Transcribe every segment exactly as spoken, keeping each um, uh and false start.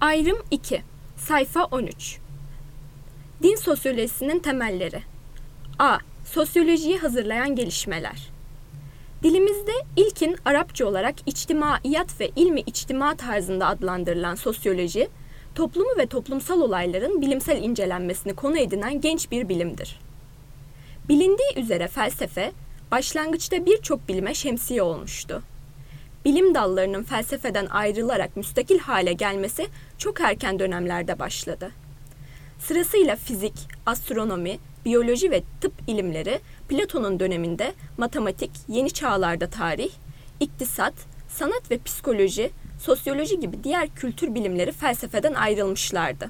Ayrım iki. Sayfa on üç. Din sosyolojisinin temelleri. A. Sosyolojiyi hazırlayan gelişmeler. Dilimizde ilkin Arapça olarak içtimaiyat ve ilmi içtima tarzında adlandırılan sosyoloji, toplumu ve toplumsal olayların bilimsel incelenmesini konu edinen genç bir bilimdir. Bilindiği üzere felsefe, başlangıçta birçok bilime şemsiye olmuştu. Bilim dallarının felsefeden ayrılarak müstakil hale gelmesi çok erken dönemlerde başladı. Sırasıyla fizik, astronomi, biyoloji ve tıp ilimleri Platon'un döneminde matematik, yeni çağlarda tarih, iktisat, sanat ve psikoloji, sosyoloji gibi diğer kültür bilimleri felsefeden ayrılmışlardı.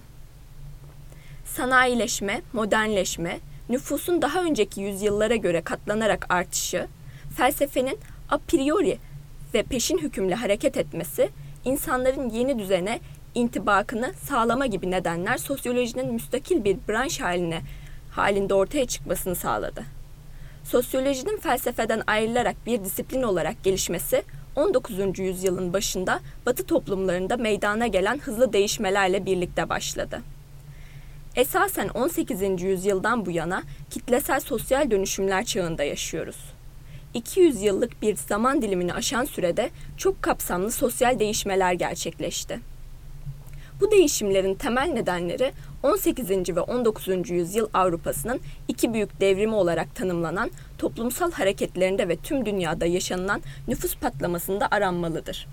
Sanayileşme, modernleşme, nüfusun daha önceki yüzyıllara göre katlanarak artışı, felsefenin a priori ve peşin hükümle hareket etmesi, insanların yeni düzene intibakını sağlama gibi nedenler sosyolojinin müstakil bir branş haline halinde ortaya çıkmasını sağladı. Sosyolojinin felsefeden ayrılarak bir disiplin olarak gelişmesi, on dokuzuncu yüzyılın başında Batı toplumlarında meydana gelen hızlı değişmelerle birlikte başladı. Esasen on sekizinci yüzyıldan bu yana kitlesel sosyal dönüşümler çağında yaşıyoruz. iki yüz yıllık bir zaman dilimini aşan sürede çok kapsamlı sosyal değişmeler gerçekleşti. Bu değişimlerin temel nedenleri on sekizinci ve on dokuzuncu yüzyıl Avrupa'sının iki büyük devrimi olarak tanımlanan toplumsal hareketlerinde ve tüm dünyada yaşanılan nüfus patlamasında aranmalıdır.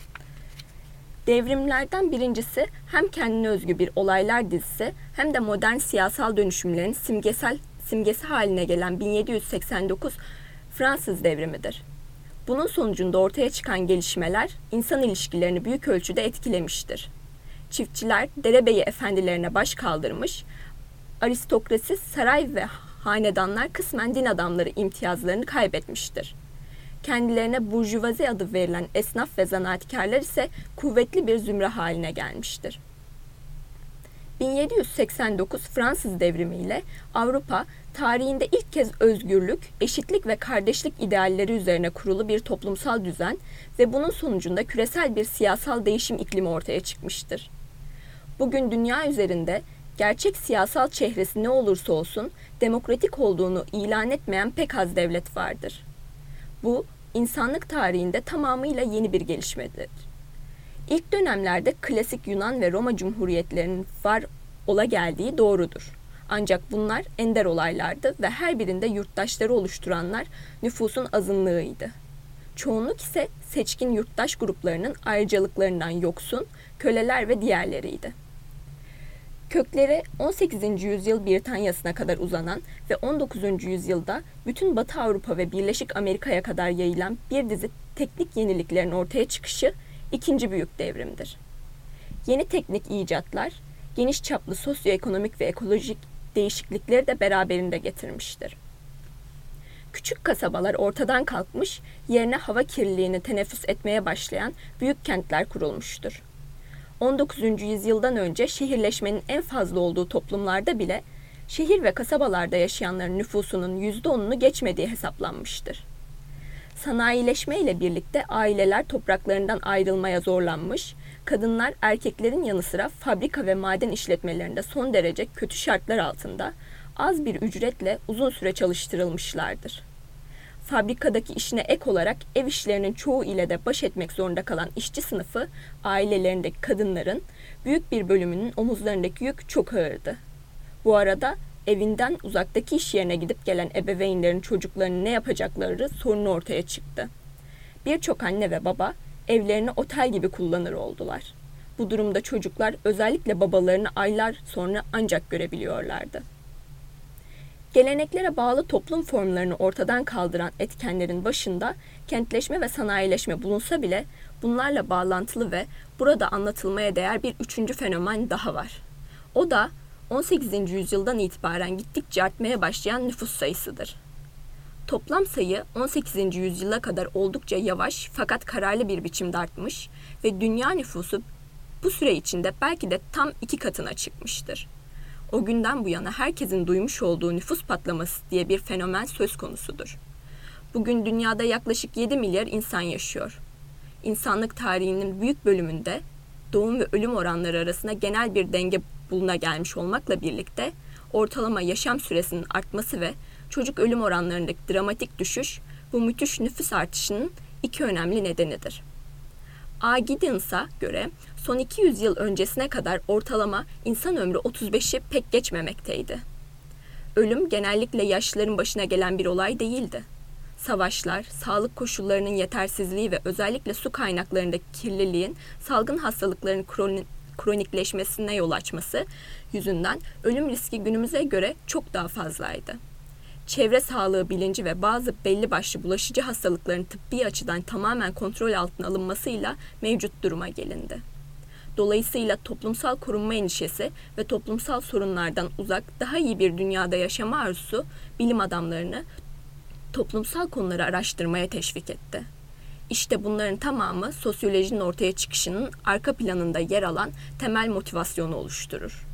Devrimlerden birincisi hem kendine özgü bir olaylar dizisi hem de modern siyasal dönüşümlerin simgesel simgesi haline gelen bin yedi yüz seksen dokuz Fransız devrimidir. Bunun sonucunda ortaya çıkan gelişmeler insan ilişkilerini büyük ölçüde etkilemiştir. Çiftçiler derebeyi efendilerine baş kaldırmış, aristokrasi, saray ve hanedanlar kısmen din adamları imtiyazlarını kaybetmiştir. Kendilerine burjuvazi adı verilen esnaf ve zanaatkarlar ise kuvvetli bir zümre haline gelmiştir. bin yedi yüz seksen dokuz Fransız devrimi ile Avrupa, tarihinde ilk kez özgürlük, eşitlik ve kardeşlik idealleri üzerine kurulu bir toplumsal düzen ve bunun sonucunda küresel bir siyasal değişim iklimi ortaya çıkmıştır. Bugün dünya üzerinde gerçek siyasal çehresi ne olursa olsun demokratik olduğunu ilan etmeyen pek az devlet vardır. Bu, insanlık tarihinde tamamıyla yeni bir gelişmedir. İlk dönemlerde klasik Yunan ve Roma cumhuriyetlerinin var ola geldiği doğrudur. Ancak bunlar ender olaylardı ve her birinde yurttaşları oluşturanlar nüfusun azınlığıydı. Çoğunluk ise seçkin yurttaş gruplarının ayrıcalıklarından yoksun, köleler ve diğerleriydi. Kökleri on sekizinci yüzyıl Britanya'sına kadar uzanan ve on dokuzuncu yüzyılda bütün Batı Avrupa ve Birleşik Amerika'ya kadar yayılan bir dizi teknik yeniliklerin ortaya çıkışı ikinci büyük devrimdir. Yeni teknik icatlar, geniş çaplı sosyoekonomik ve ekolojik değişiklikleri de beraberinde getirmiştir. Küçük kasabalar ortadan kalkmış, yerine hava kirliliğini teneffüs etmeye başlayan büyük kentler kurulmuştur. on dokuzuncu yüzyıldan önce şehirleşmenin en fazla olduğu toplumlarda bile şehir ve kasabalarda yaşayanların nüfusunun yüzde onunu geçmediği hesaplanmıştır. Sanayileşme ile birlikte aileler topraklarından ayrılmaya zorlanmış, kadınlar erkeklerin yanı sıra fabrika ve maden işletmelerinde son derece kötü şartlar altında az bir ücretle uzun süre çalıştırılmışlardır. Fabrikadaki işine ek olarak ev işlerinin çoğu ile de baş etmek zorunda kalan işçi sınıfı, ailelerindeki kadınların büyük bir bölümünün omuzlarındaki yük çok ağırdı. Bu arada evinden uzaktaki iş yerine gidip gelen ebeveynlerin çocuklarının ne yapacakları sorunu ortaya çıktı. Birçok anne ve baba evlerini otel gibi kullanır oldular. Bu durumda çocuklar özellikle babalarını aylar sonra ancak görebiliyorlardı. Geleneklere bağlı toplum formlarını ortadan kaldıran etkenlerin başında kentleşme ve sanayileşme bulunsa bile bunlarla bağlantılı ve burada anlatılmaya değer bir üçüncü fenomen daha var. O da on sekizinci yüzyıldan itibaren gittikçe artmaya başlayan nüfus sayısıdır. Toplam sayı on sekizinci yüzyıla kadar oldukça yavaş fakat kararlı bir biçimde artmış ve dünya nüfusu bu süre içinde belki de tam iki katına çıkmıştır. O günden bu yana herkesin duymuş olduğu nüfus patlaması diye bir fenomen söz konusudur. Bugün dünyada yaklaşık yedi milyar insan yaşıyor. İnsanlık tarihinin büyük bölümünde doğum ve ölüm oranları arasında genel bir denge buluna gelmiş olmakla birlikte ortalama yaşam süresinin artması ve çocuk ölüm oranlarındaki dramatik düşüş bu müthiş nüfus artışının iki önemli nedenidir. A. Giddens'a göre son iki yüz yıl öncesine kadar ortalama insan ömrü otuz beşi pek geçmemekteydi. Ölüm genellikle yaşlıların başına gelen bir olay değildi. Savaşlar, sağlık koşullarının yetersizliği ve özellikle su kaynaklarındaki kirliliğin salgın hastalıkların kronikleşmesine yol açması yüzünden ölüm riski günümüze göre çok daha fazlaydı. Çevre sağlığı bilinci ve bazı belli başlı bulaşıcı hastalıkların tıbbi açıdan tamamen kontrol altına alınmasıyla mevcut duruma gelindi. Dolayısıyla toplumsal korunma endişesi ve toplumsal sorunlardan uzak daha iyi bir dünyada yaşama arzusu bilim adamlarını toplumsal konuları araştırmaya teşvik etti. İşte bunların tamamı sosyolojinin ortaya çıkışının arka planında yer alan temel motivasyonu oluşturur.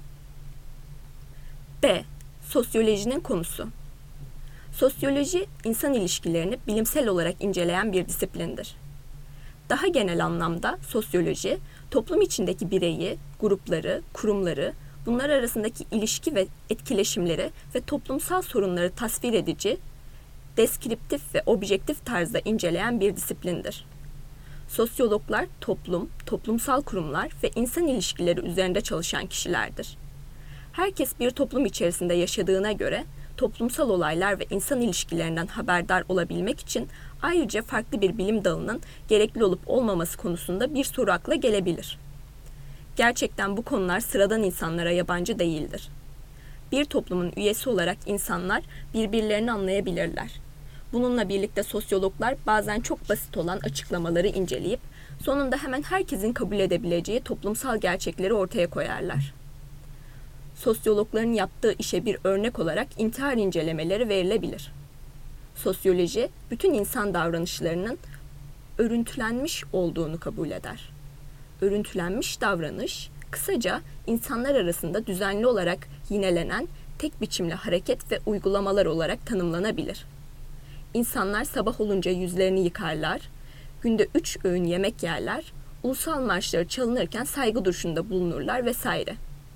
B. Sosyolojinin konusu. Sosyoloji, insan ilişkilerini bilimsel olarak inceleyen bir disiplindir. Daha genel anlamda sosyoloji, toplum içindeki bireyi, grupları, kurumları, bunlar arasındaki ilişki ve etkileşimleri ve toplumsal sorunları tasvir edici, deskriptif ve objektif tarzda inceleyen bir disiplindir. Sosyologlar toplum, toplumsal kurumlar ve insan ilişkileri üzerinde çalışan kişilerdir. Herkes bir toplum içerisinde yaşadığına göre toplumsal olaylar ve insan ilişkilerinden haberdar olabilmek için ayrıca farklı bir bilim dalının gerekli olup olmaması konusunda bir soru akla gelebilir. Gerçekten bu konular sıradan insanlara yabancı değildir. Bir toplumun üyesi olarak insanlar birbirlerini anlayabilirler. Bununla birlikte sosyologlar bazen çok basit olan açıklamaları inceleyip sonunda hemen herkesin kabul edebileceği toplumsal gerçekleri ortaya koyarlar. Sosyologların yaptığı işe bir örnek olarak intihar incelemeleri verilebilir. Sosyoloji, bütün insan davranışlarının örüntülenmiş olduğunu kabul eder. Örüntülenmiş davranış, kısaca insanlar arasında düzenli olarak yinelenen tek biçimli hareket ve uygulamalar olarak tanımlanabilir. İnsanlar sabah olunca yüzlerini yıkarlar, günde üç öğün yemek yerler, ulusal marşları çalınırken saygı duruşunda bulunurlar vesaire.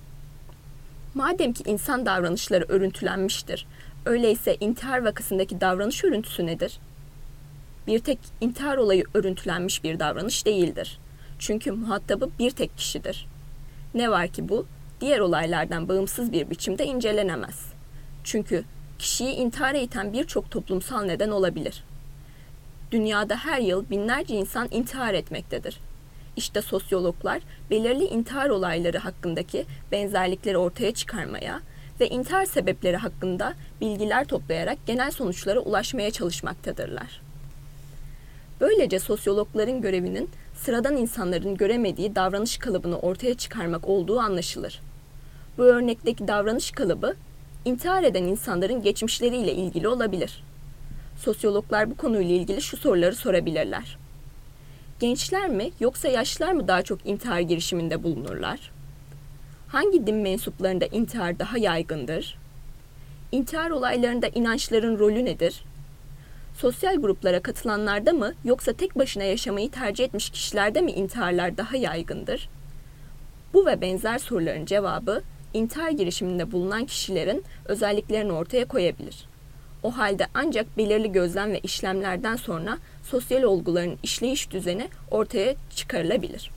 Madem ki insan davranışları örüntülenmiştir, öyleyse intihar vakasındaki davranış örüntüsü nedir? Bir tek intihar olayı örüntülenmiş bir davranış değildir. Çünkü muhatabı bir tek kişidir. Ne var ki bu, diğer olaylardan bağımsız bir biçimde incelenemez. Çünkü kişiyi intihara iten birçok toplumsal neden olabilir. Dünyada her yıl binlerce insan intihar etmektedir. İşte sosyologlar belirli intihar olayları hakkındaki benzerlikleri ortaya çıkarmaya ve intihar sebepleri hakkında bilgiler toplayarak genel sonuçlara ulaşmaya çalışmaktadırlar. Böylece sosyologların görevinin sıradan insanların göremediği davranış kalıbını ortaya çıkarmak olduğu anlaşılır. Bu örnekteki davranış kalıbı, intihar eden insanların geçmişleriyle ilgili olabilir. Sosyologlar bu konuyla ilgili şu soruları sorabilirler. Gençler mi yoksa yaşlılar mı daha çok intihar girişiminde bulunurlar? Hangi din mensuplarında intihar daha yaygındır? İntihar olaylarında inançların rolü nedir? Sosyal gruplara katılanlarda mı yoksa tek başına yaşamayı tercih etmiş kişilerde mi intiharlar daha yaygındır? Bu ve benzer soruların cevabı intihar girişiminde bulunan kişilerin özelliklerini ortaya koyabilir. O halde ancak belirli gözlem ve işlemlerden sonra sosyal olguların işleyiş düzeni ortaya çıkarılabilir.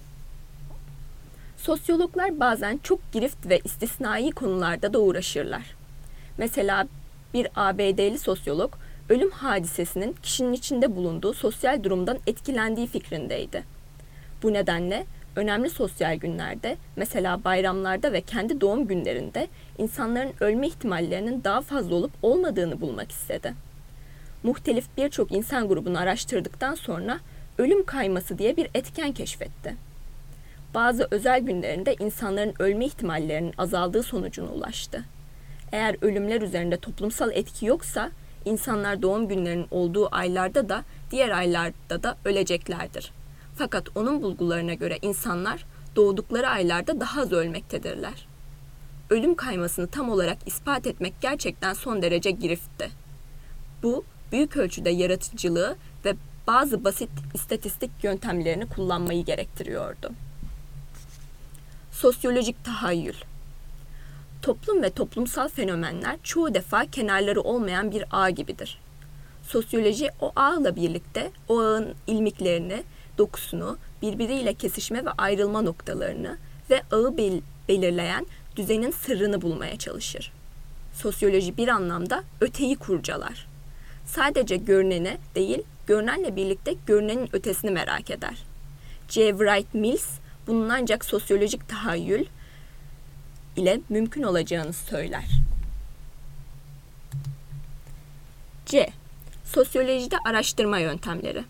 Sosyologlar bazen çok girift ve istisnai konularda da uğraşırlar. Mesela bir A B D'li sosyolog, ölüm hadisesinin kişinin içinde bulunduğu sosyal durumdan etkilendiği fikrindeydi. Bu nedenle önemli sosyal günlerde, mesela bayramlarda ve kendi doğum günlerinde insanların ölme ihtimallerinin daha fazla olup olmadığını bulmak istedi. Muhtelif birçok insan grubunu araştırdıktan sonra ölüm kayması diye bir etken keşfetti. Bazı özel günlerinde insanların ölme ihtimallerinin azaldığı sonucuna ulaştı. Eğer ölümler üzerinde toplumsal etki yoksa, insanlar doğum günlerinin olduğu aylarda da diğer aylarda da öleceklerdir. Fakat onun bulgularına göre insanlar doğdukları aylarda daha az ölmektedirler. Ölüm kaymasını tam olarak ispat etmek gerçekten son derece giriftti. Bu, büyük ölçüde yaratıcılığı ve bazı basit istatistik yöntemlerini kullanmayı gerektiriyordu. Sosyolojik tahayyül. Toplum ve toplumsal fenomenler çoğu defa kenarları olmayan bir ağ gibidir. Sosyoloji o ağla birlikte o ağın ilmiklerini, dokusunu, birbiriyle kesişme ve ayrılma noktalarını ve ağı bel- belirleyen düzenin sırrını bulmaya çalışır. Sosyoloji bir anlamda öteyi kurcalar. Sadece görünene değil, görünenle birlikte görünenin ötesini merak eder. J. Wright Mills, bunun ancak sosyolojik tahayyül ile mümkün olacağını söyler. C. Sosyolojide araştırma yöntemleri.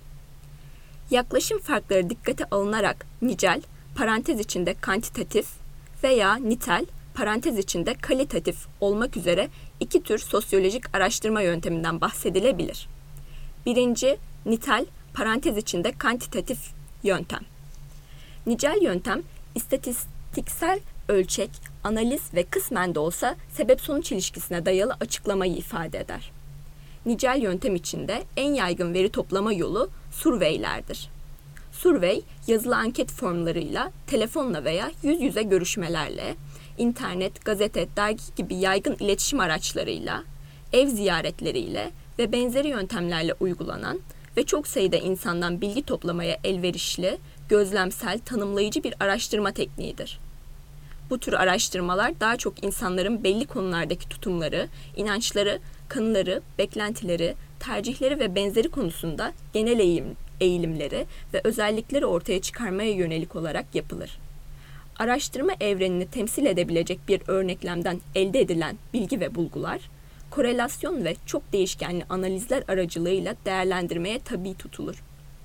Yaklaşım farkları dikkate alınarak nicel, parantez içinde kantitatif veya nitel, parantez içinde kalitatif olmak üzere iki tür sosyolojik araştırma yönteminden bahsedilebilir. Birinci, nitel, parantez içinde kantitatif yöntem. Nicel yöntem, istatistiksel ölçek, analiz ve kısmen de olsa sebep-sonuç ilişkisine dayalı açıklamayı ifade eder. Nicel yöntem içinde en yaygın veri toplama yolu surveylerdir. Survey, yazılı anket formlarıyla, telefonla veya yüz yüze görüşmelerle, internet, gazete, dergi gibi yaygın iletişim araçlarıyla, ev ziyaretleriyle ve benzeri yöntemlerle uygulanan ve çok sayıda insandan bilgi toplamaya elverişli, gözlemsel, tanımlayıcı bir araştırma tekniğidir. Bu tür araştırmalar daha çok insanların belli konulardaki tutumları, inançları, kanıları, beklentileri, tercihleri ve benzeri konusunda genel eğilim, eğilimleri ve özellikleri ortaya çıkarmaya yönelik olarak yapılır. Araştırma evrenini temsil edebilecek bir örneklemden elde edilen bilgi ve bulgular, korelasyon ve çok değişkenli analizler aracılığıyla değerlendirmeye tabi tutulur.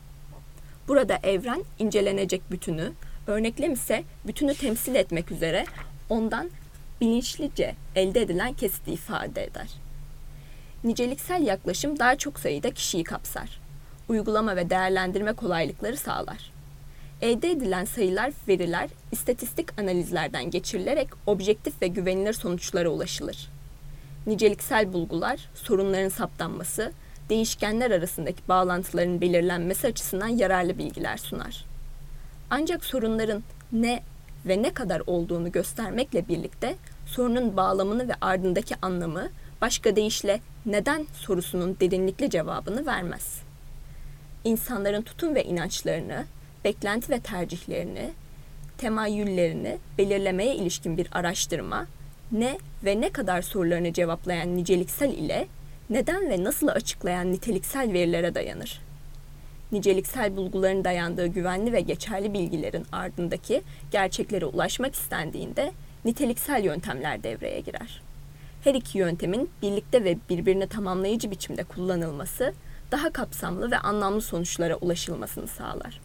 Burada evren incelenecek bütünü, örneklem ise bütünü temsil etmek üzere ondan bilinçlice elde edilen kesiti ifade eder. Niceliksel yaklaşım daha çok sayıda kişiyi kapsar. Uygulama ve değerlendirme kolaylıkları sağlar. Elde edilen sayılar, veriler, istatistik analizlerden geçirilerek objektif ve güvenilir sonuçlara ulaşılır. Niceliksel bulgular, sorunların saptanması, değişkenler arasındaki bağlantıların belirlenmesi açısından yararlı bilgiler sunar. Ancak sorunların ne ve ne kadar olduğunu göstermekle birlikte sorunun bağlamını ve ardındaki anlamı, başka deyişle neden sorusunun derinlikli cevabını vermez. İnsanların tutum ve inançlarını, beklenti ve tercihlerini, temayüllerini belirlemeye ilişkin bir araştırma, ne ve ne kadar sorularını cevaplayan niceliksel ile neden ve nasıl açıklayan niteliksel verilere dayanır. Niceliksel bulguların dayandığı güvenli ve geçerli bilgilerin ardındaki gerçeklere ulaşmak istendiğinde niteliksel yöntemler devreye girer. Her iki yöntemin birlikte ve birbirini tamamlayıcı biçimde kullanılması, daha kapsamlı ve anlamlı sonuçlara ulaşılmasını sağlar.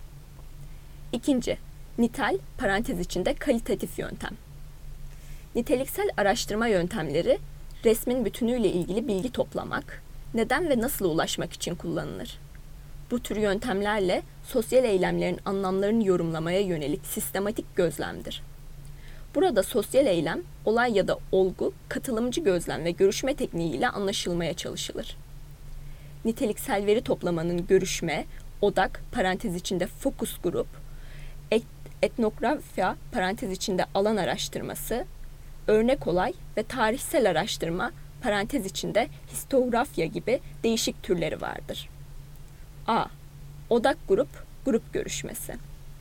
İkinci, nitel, parantez içinde kalitatif yöntem. Niteliksel araştırma yöntemleri, resmin bütünüyle ilgili bilgi toplamak, neden ve nasıl ulaşmak için kullanılır. Bu tür yöntemlerle sosyal eylemlerin anlamlarını yorumlamaya yönelik sistematik gözlemdir. Burada sosyal eylem, olay ya da olgu, katılımcı gözlem ve görüşme tekniğiyle anlaşılmaya çalışılır. Niteliksel veri toplamanın görüşme, odak, parantez içinde fokus grup, et, etnografya, parantez içinde alan araştırması, örnek olay ve tarihsel araştırma, parantez içinde histografya gibi değişik türleri vardır. A. Odak grup, grup görüşmesi.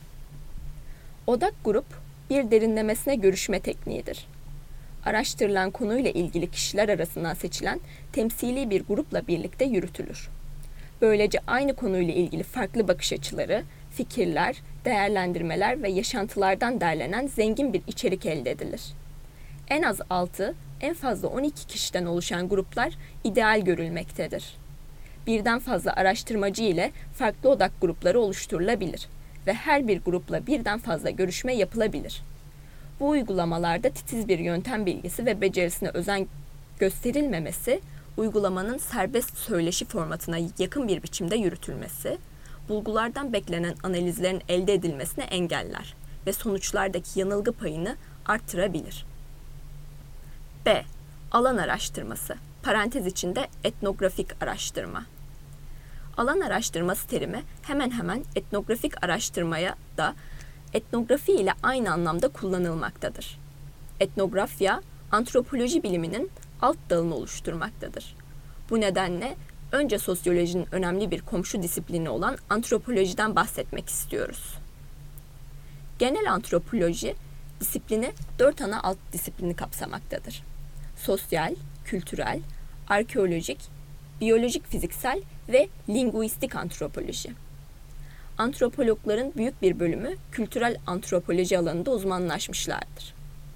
Odak grup, bir derinlemesine görüşme tekniğidir. Araştırılan konuyla ilgili kişiler arasından seçilen temsili bir grupla birlikte yürütülür. Böylece aynı konuyla ilgili farklı bakış açıları, fikirler, değerlendirmeler ve yaşantılardan derlenen zengin bir içerik elde edilir. En az altı, en fazla on iki kişiden oluşan gruplar ideal görülmektedir. Birden fazla araştırmacı ile farklı odak grupları oluşturulabilir ve her bir grupla birden fazla görüşme yapılabilir. Bu uygulamalarda titiz bir yöntem bilgisi ve becerisine özen gösterilmemesi, uygulamanın serbest söyleşi formatına yakın bir biçimde yürütülmesi, bulgulardan beklenen analizlerin elde edilmesini engeller ve sonuçlardaki yanılgı payını arttırabilir. B. Alan araştırması, parantez içinde etnografik araştırma. Alan araştırması terimi hemen hemen etnografik araştırmaya da etnografi ile aynı anlamda kullanılmaktadır. Etnografya, antropoloji biliminin alt dalını oluşturmaktadır. Bu nedenle önce sosyolojinin önemli bir komşu disiplini olan antropolojiden bahsetmek istiyoruz. Genel antropoloji disiplini dört ana alt disiplini kapsamaktadır. Sosyal, kültürel, arkeolojik, biyolojik fiziksel ve linguistik antropoloji. Antropologların büyük bir bölümü kültürel antropoloji alanında uzmanlaşmışlardır.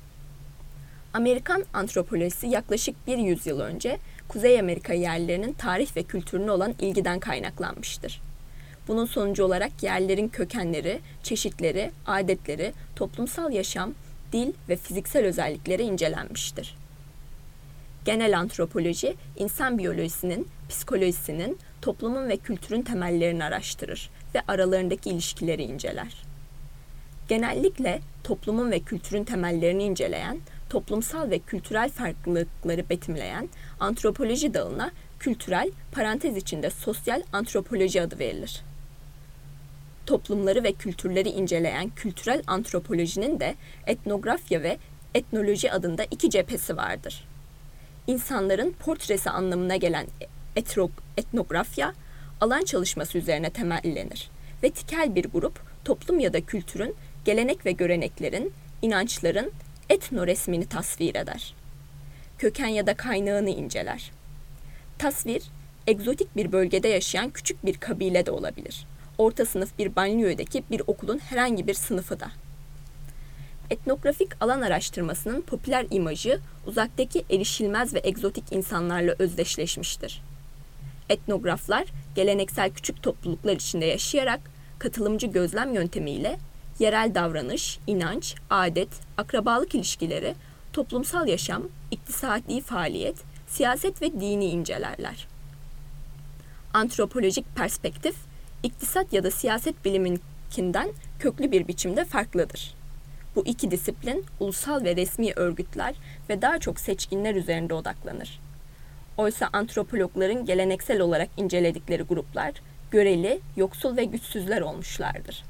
Amerikan antropolojisi yaklaşık bir yüzyıl önce Kuzey Amerika yerlilerinin tarih ve kültürüne olan ilgiden kaynaklanmıştır. Bunun sonucu olarak yerlerin kökenleri, çeşitleri, adetleri, toplumsal yaşam, dil ve fiziksel özellikleri incelenmiştir. Genel antropoloji, insan biyolojisinin, psikolojisinin, toplumun ve kültürün temellerini araştırır ve aralarındaki ilişkileri inceler. Genellikle toplumun ve kültürün temellerini inceleyen, toplumsal ve kültürel farklılıkları betimleyen antropoloji dalına kültürel, parantez içinde sosyal antropoloji adı verilir. Toplumları ve kültürleri inceleyen kültürel antropolojinin de etnografya ve etnoloji adında iki cephesi vardır. İnsanların portresi anlamına gelen etro, etnografya, alan çalışması üzerine temellenir ve tikel bir grup, toplum ya da kültürün, gelenek ve göreneklerin, inançların etno resmini tasvir eder. Köken ya da kaynağını inceler. Tasvir, egzotik bir bölgede yaşayan küçük bir kabile de olabilir. Orta sınıf bir banliyödeki bir okulun herhangi bir sınıfı da. Etnografik alan araştırmasının popüler imajı uzaktaki erişilmez ve egzotik insanlarla özdeşleşmiştir. Etnograflar geleneksel küçük topluluklar içinde yaşayarak katılımcı gözlem yöntemiyle yerel davranış, inanç, adet, akrabalık ilişkileri, toplumsal yaşam, iktisadi faaliyet, siyaset ve dini incelerler. Antropolojik perspektif, iktisat ya da siyaset biliminkinden köklü bir biçimde farklıdır. Bu iki disiplin ulusal ve resmi örgütler ve daha çok seçkinler üzerinde odaklanır. Oysa antropologların geleneksel olarak inceledikleri gruplar, göreli, yoksul ve güçsüzler olmuşlardır.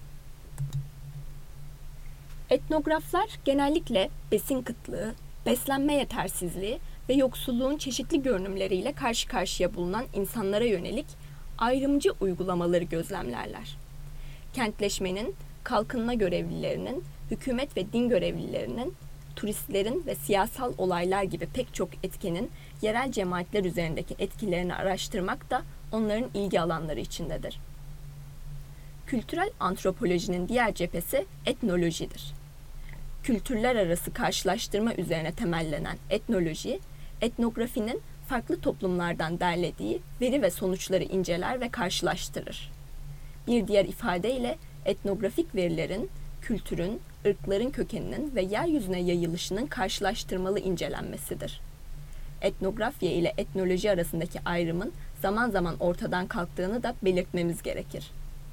Etnograflar genellikle besin kıtlığı, beslenme yetersizliği ve yoksulluğun çeşitli görünümleriyle karşı karşıya bulunan insanlara yönelik ayrımcı uygulamaları gözlemlerler. Kentleşmenin, kalkınma görevlilerinin, hükümet ve din görevlilerinin, turistlerin ve siyasal olaylar gibi pek çok etkenin yerel cemaatler üzerindeki etkilerini araştırmak da onların ilgi alanları içindedir. Kültürel antropolojinin diğer cephesi etnolojidir. Kültürler arası karşılaştırma üzerine temellenen etnoloji, etnografinin farklı toplumlardan derlediği veri ve sonuçları inceler ve karşılaştırır. Bir diğer ifadeyle etnografik verilerin, kültürün, ırkların kökeninin ve yeryüzüne yayılışının karşılaştırmalı incelenmesidir. Etnografya ile etnoloji arasındaki ayrımın zaman zaman ortadan kalktığını da belirtmemiz gerekir.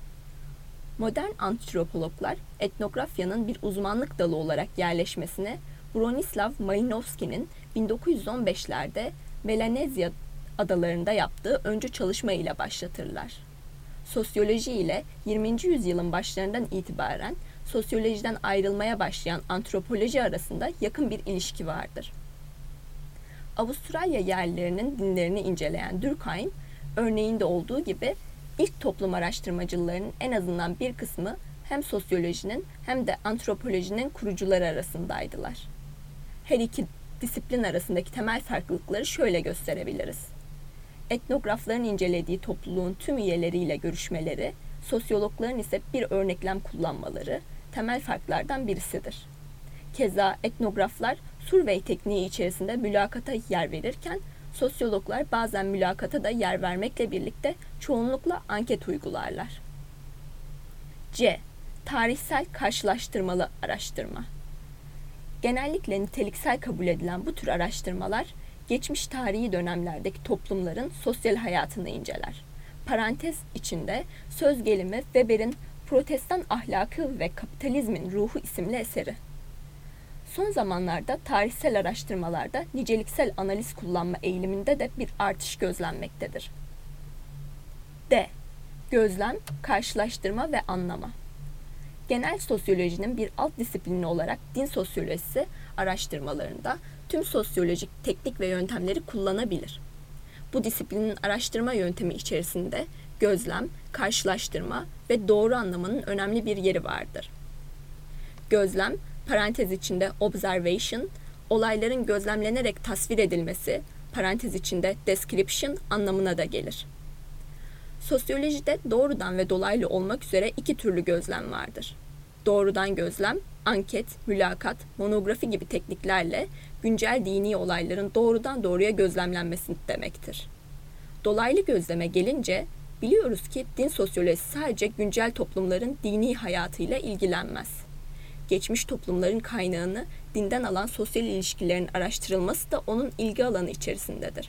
Modern antropologlar etnografyanın bir uzmanlık dalı olarak yerleşmesine Bronislaw Malinowski'nin bin dokuz yüz on beşlerde Melanezya adalarında yaptığı öncü çalışma ile başlatırlar. Sosyoloji ile yirminci yüzyılın başlarından itibaren sosyolojiden ayrılmaya başlayan antropoloji arasında yakın bir ilişki vardır. Avustralya yerlilerinin dinlerini inceleyen Durkheim, örneğinde olduğu gibi ilk toplum araştırmacılarının en azından bir kısmı hem sosyolojinin hem de antropolojinin kurucuları arasındaydılar. Her iki disiplin arasındaki temel farklılıkları şöyle gösterebiliriz. Etnografların incelediği topluluğun tüm üyeleriyle görüşmeleri, sosyologların ise bir örneklem kullanmaları temel farklardan birisidir. Keza etnograflar survey tekniği içerisinde mülakata yer verirken, sosyologlar bazen mülakata da yer vermekle birlikte çoğunlukla anket uygularlar. C. Tarihsel karşılaştırmalı araştırma. Genellikle niteliksel kabul edilen bu tür araştırmalar, geçmiş tarihi dönemlerdeki toplumların sosyal hayatını inceler. Parantez içinde söz gelimi Weber'in Protestan Ahlakı ve Kapitalizmin Ruhu isimli eseri. Son zamanlarda tarihsel araştırmalarda niceliksel analiz kullanma eğiliminde de bir artış gözlenmektedir. D. Gözlem, karşılaştırma ve anlama. Genel sosyolojinin bir alt disiplini olarak din sosyolojisi araştırmalarında tüm sosyolojik teknik ve yöntemleri kullanabilir. Bu disiplinin araştırma yöntemi içerisinde gözlem, karşılaştırma ve doğru anlamanın önemli bir yeri vardır. Gözlem, parantez içinde observation, olayların gözlemlenerek tasvir edilmesi, parantez içinde description anlamına da gelir. Sosyolojide doğrudan ve dolaylı olmak üzere iki türlü gözlem vardır. Doğrudan gözlem, anket, mülakat, monografi gibi tekniklerle güncel dini olayların doğrudan doğruya gözlemlenmesi demektir. Dolaylı gözleme gelince biliyoruz ki din sosyolojisi sadece güncel toplumların dini hayatıyla ilgilenmez. Geçmiş toplumların kaynağını dinden alan sosyal ilişkilerin araştırılması da onun ilgi alanı içerisindedir.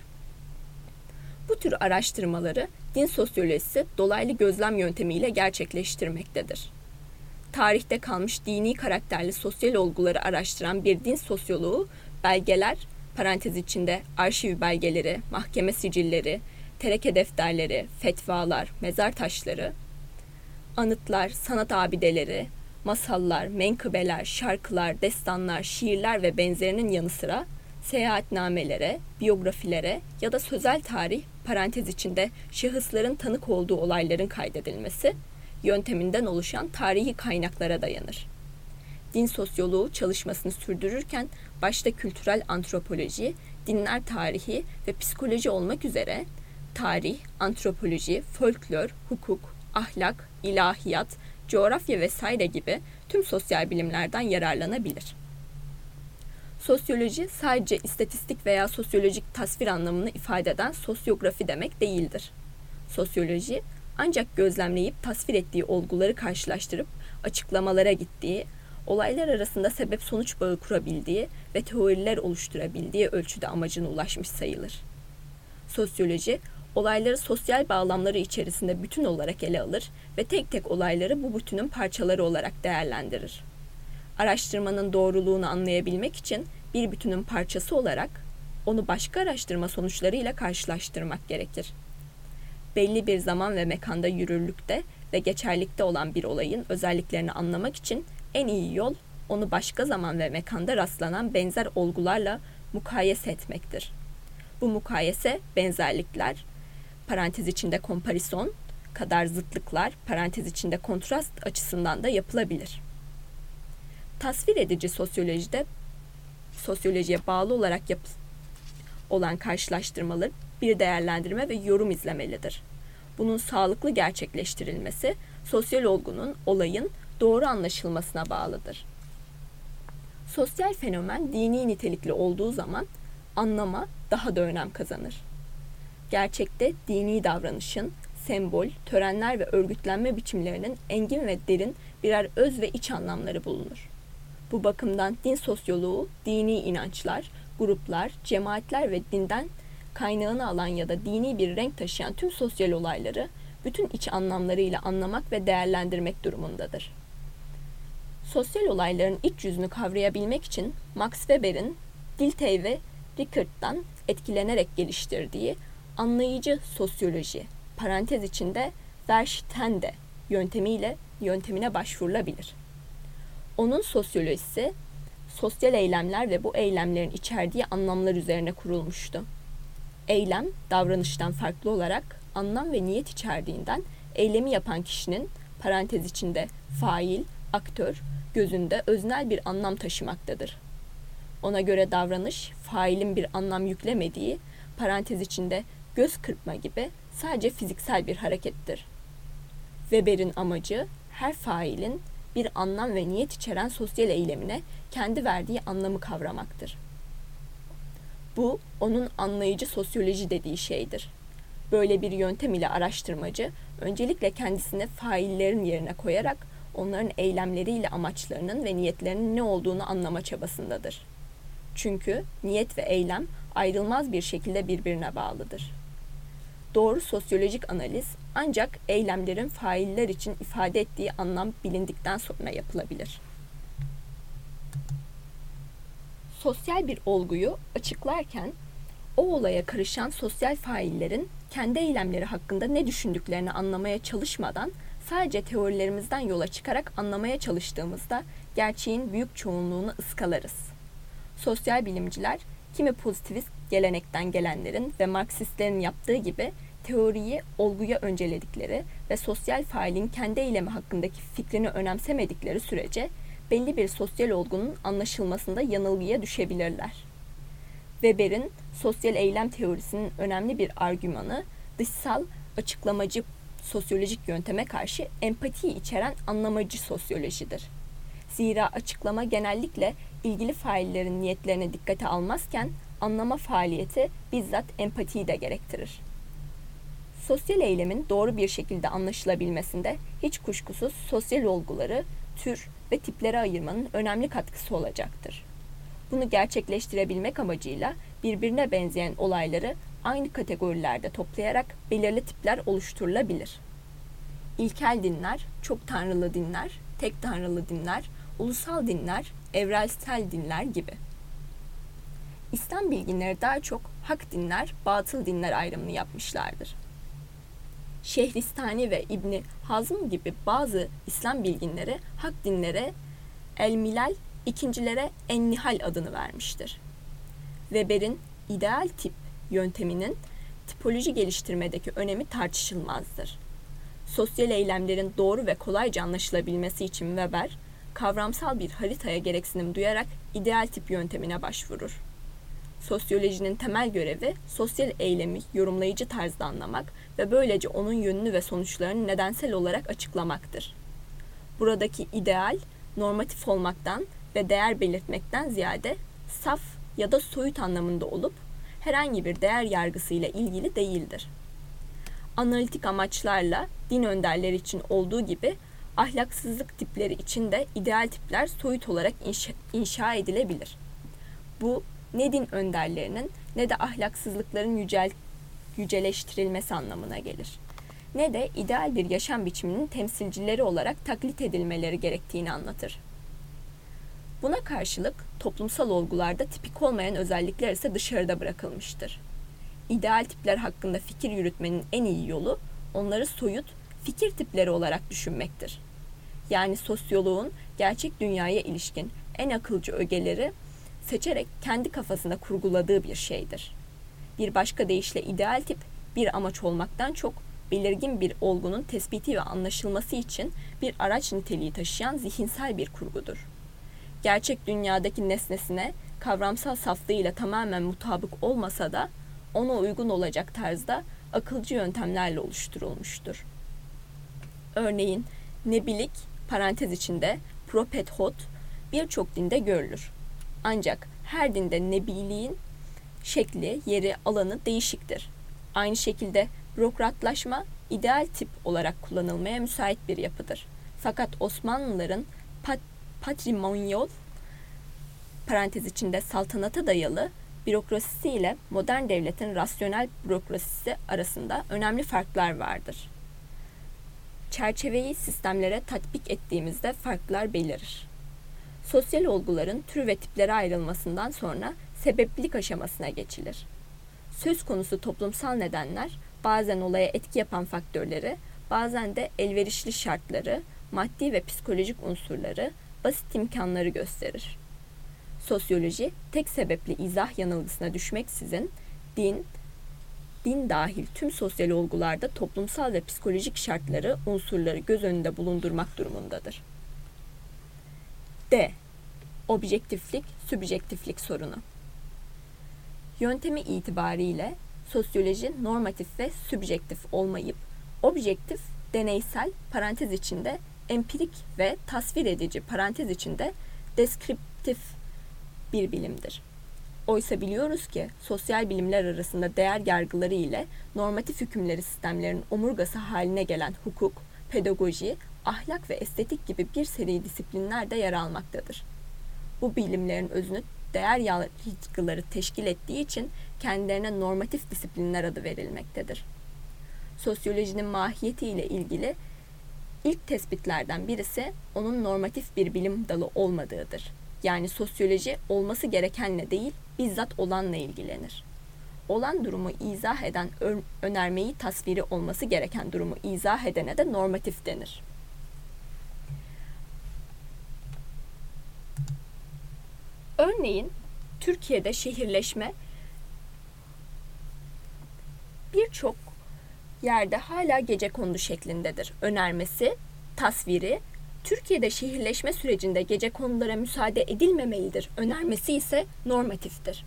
Bu tür araştırmaları din sosyolojisi dolaylı gözlem yöntemiyle gerçekleştirmektedir. Tarihte kalmış dini karakterli sosyal olguları araştıran bir din sosyoloğu belgeler, parantez içinde arşiv belgeleri, mahkeme sicilleri, tereke defterleri, fetvalar, mezar taşları, anıtlar, sanat abideleri, masallar, menkıbeler, şarkılar, destanlar, şiirler ve benzerinin yanı sıra seyahatnamelere, biyografilere ya da sözel tarih, parantez içinde şahısların tanık olduğu olayların kaydedilmesi, yönteminden oluşan tarihi kaynaklara dayanır. Din sosyoloğu çalışmasını sürdürürken başta kültürel antropoloji, dinler tarihi ve psikoloji olmak üzere tarih, antropoloji, folklor, hukuk, ahlak, ilahiyat, coğrafya vesaire gibi tüm sosyal bilimlerden yararlanabilir. Sosyoloji sadece istatistik veya sosyolojik tasvir anlamını ifade eden sosyografi demek değildir. Sosyoloji ancak gözlemleyip tasvir ettiği olguları karşılaştırıp açıklamalara gittiği, olaylar arasında sebep-sonuç bağı kurabildiği ve teoriler oluşturabildiği ölçüde amacına ulaşmış sayılır. Sosyoloji, olayları sosyal bağlamları içerisinde bütün olarak ele alır ve tek tek olayları bu bütünün parçaları olarak değerlendirir. Araştırmanın doğruluğunu anlayabilmek için bir bütünün parçası olarak onu başka araştırma sonuçlarıyla karşılaştırmak gerekir. Belli bir zaman ve mekanda yürürlükte ve geçerlikte olan bir olayın özelliklerini anlamak için en iyi yol onu başka zaman ve mekanda rastlanan benzer olgularla mukayese etmektir. Bu mukayese benzerlikler, parantez içinde komparison kadar zıtlıklar, parantez içinde kontrast açısından da yapılabilir. Tasvir edici sosyolojide sosyolojiye bağlı olarak yap olan karşılaştırmalar bir değerlendirme ve yorum izlemelidir. Bunun sağlıklı gerçekleştirilmesi sosyal olgunun, olayın doğru anlaşılmasına bağlıdır. Sosyal fenomen dini nitelikli olduğu zaman anlama daha da önem kazanır. Gerçekte dini davranışın, sembol, törenler ve örgütlenme biçimlerinin engin ve derin birer öz ve iç anlamları bulunur. Bu bakımdan din sosyoloğu, dini inançlar, gruplar, cemaatler ve dinden kaynağını alan ya da dini bir renk taşıyan tüm sosyal olayları bütün iç anlamlarıyla anlamak ve değerlendirmek durumundadır. Sosyal olayların iç yüzünü kavrayabilmek için Max Weber'in Dilthey ve Rickard'dan etkilenerek geliştirdiği anlayıcı sosyoloji, parantez içinde Verstände yöntemiyle yöntemine başvurulabilir. Onun sosyolojisi, sosyal eylemler ve bu eylemlerin içerdiği anlamlar üzerine kurulmuştu. Eylem, davranıştan farklı olarak anlam ve niyet içerdiğinden eylemi yapan kişinin, parantez içinde fail, aktör, gözünde öznel bir anlam taşımaktadır. Ona göre davranış, failin bir anlam yüklemediği, parantez içinde göz kırpma gibi sadece fiziksel bir harekettir. Weber'in amacı, her failin bir anlam ve niyet içeren sosyal eylemine kendi verdiği anlamı kavramaktır. Bu, onun anlayıcı sosyoloji dediği şeydir. Böyle bir yöntem ile araştırmacı, öncelikle kendisini faillerin yerine koyarak, onların eylemleriyle amaçlarının ve niyetlerinin ne olduğunu anlama çabasındadır. Çünkü niyet ve eylem ayrılmaz bir şekilde birbirine bağlıdır. Doğru sosyolojik analiz ancak eylemlerin failler için ifade ettiği anlam bilindikten sonra yapılabilir. Sosyal bir olguyu açıklarken o olaya karışan sosyal faillerin kendi eylemleri hakkında ne düşündüklerini anlamaya çalışmadan Sadece teorilerimizden yola çıkarak anlamaya çalıştığımızda gerçeğin büyük çoğunluğunu ıskalarız. Sosyal bilimciler, kimi pozitivist gelenekten gelenlerin ve Marksistlerin yaptığı gibi teoriyi olguya önceledikleri ve sosyal failin kendi eylemi hakkındaki fikrini önemsemedikleri sürece belli bir sosyal olgunun anlaşılmasında yanılgıya düşebilirler. Weber'in sosyal eylem teorisinin önemli bir argümanı, dışsal, açıklamacı sosyolojik yönteme karşı empatiyi içeren anlamacı sosyolojidir. Zira açıklama genellikle ilgili faillerin niyetlerine dikkate almazken anlama faaliyeti bizzat empatiyi de gerektirir. Sosyal eylemin doğru bir şekilde anlaşılabilmesinde hiç kuşkusuz sosyal olguları, tür ve tiplere ayırmanın önemli katkısı olacaktır. Bunu gerçekleştirebilmek amacıyla birbirine benzeyen olayları aynı kategorilerde toplayarak belirli tipler oluşturulabilir. İlkel dinler, çok tanrılı dinler, tek tanrılı dinler, ulusal dinler, evrensel dinler gibi. İslam bilginleri daha çok hak dinler, batıl dinler ayrımını yapmışlardır. Şehristani ve İbni Hazm gibi bazı İslam bilginleri hak dinlere el-milal, ikincilere en-nihal adını vermiştir. Weber'in ideal tip yönteminin tipoloji geliştirmedeki önemi tartışılmazdır. Sosyal eylemlerin doğru ve kolayca anlaşılabilmesi için Weber, kavramsal bir haritaya gereksinim duyarak ideal tip yöntemine başvurur. Sosyolojinin temel görevi, sosyal eylemi yorumlayıcı tarzda anlamak ve böylece onun yönünü ve sonuçlarını nedensel olarak açıklamaktır. Buradaki ideal, normatif olmaktan ve değer belirtmekten ziyade saf ya da soyut anlamında olup herhangi bir değer yargısıyla ilgili değildir. Analitik amaçlarla din önderleri için olduğu gibi ahlaksızlık tipleri için de ideal tipler soyut olarak inşa, inşa edilebilir. Bu ne din önderlerinin ne de ahlaksızlıkların yücel, yüceleştirilmesi anlamına gelir. Ne de ideal bir yaşam biçiminin temsilcileri olarak taklit edilmeleri gerektiğini anlatır. Buna karşılık toplumsal olgularda tipik olmayan özellikler ise dışarıda bırakılmıştır. İdeal tipler hakkında fikir yürütmenin en iyi yolu onları soyut fikir tipleri olarak düşünmektir. Yani sosyoloğun gerçek dünyaya ilişkin en akılcı ögeleri seçerek kendi kafasında kurguladığı bir şeydir. Bir başka deyişle ideal tip bir amaç olmaktan çok belirgin bir olgunun tespiti ve anlaşılması için bir araç niteliği taşıyan zihinsel bir kurgudur. Gerçek dünyadaki nesnesine kavramsal saflığıyla tamamen mutabık olmasa da ona uygun olacak tarzda akılcı yöntemlerle oluşturulmuştur. Örneğin nebilik parantez içinde propethot birçok dinde görülür. Ancak her dinde nebiliğin şekli, yeri, alanı değişiktir. Aynı şekilde bürokratlaşma ideal tip olarak kullanılmaya müsait bir yapıdır. Fakat Osmanlıların pat patrimonyal parantez içinde saltanata dayalı bürokrasisi ile modern devletin rasyonel bürokrasisi arasında önemli farklar vardır. Çerçeveyi sistemlere tatbik ettiğimizde farklar belirir. Sosyal olguların tür ve tiplere ayrılmasından sonra sebeplik aşamasına geçilir. Söz konusu toplumsal nedenler bazen olaya etki yapan faktörleri, bazen de elverişli şartları, maddi ve psikolojik unsurları, basit imkanları gösterir. Sosyoloji, tek sebepli izah yanılgısına düşmeksizin, din, din dahil tüm sosyal olgularda toplumsal ve psikolojik şartları, unsurları göz önünde bulundurmak durumundadır. D. Objektiflik, sübjektiflik sorunu. Yöntemi itibariyle sosyoloji normatif ve sübjektif olmayıp, objektif, deneysel, parantez içinde empirik ve tasvir edici, parantez içinde deskriptif bir bilimdir. Oysa biliyoruz ki sosyal bilimler arasında değer yargıları ile normatif hükümleri sistemlerin omurgası haline gelen hukuk, pedagoji, ahlak ve estetik gibi bir seri disiplinler de yer almaktadır. Bu bilimlerin özünü değer yargıları teşkil ettiği için kendilerine normatif disiplinler adı verilmektedir. Sosyolojinin mahiyeti ile ilgili ilk tespitlerden birisi onun normatif bir bilim dalı olmadığıdır. Yani sosyoloji olması gerekenle değil, bizzat olanla ilgilenir. Olan durumu izah eden ör- önermeyi tasviri olması gereken durumu izah edene de normatif denir. Örneğin Türkiye'de şehirleşme birçok yerde hala gecekondu şeklindedir. Önermesi, tasviri, Türkiye'de şehirleşme sürecinde gecekondulara müsaade edilmemelidir. Önermesi ise normatiftir.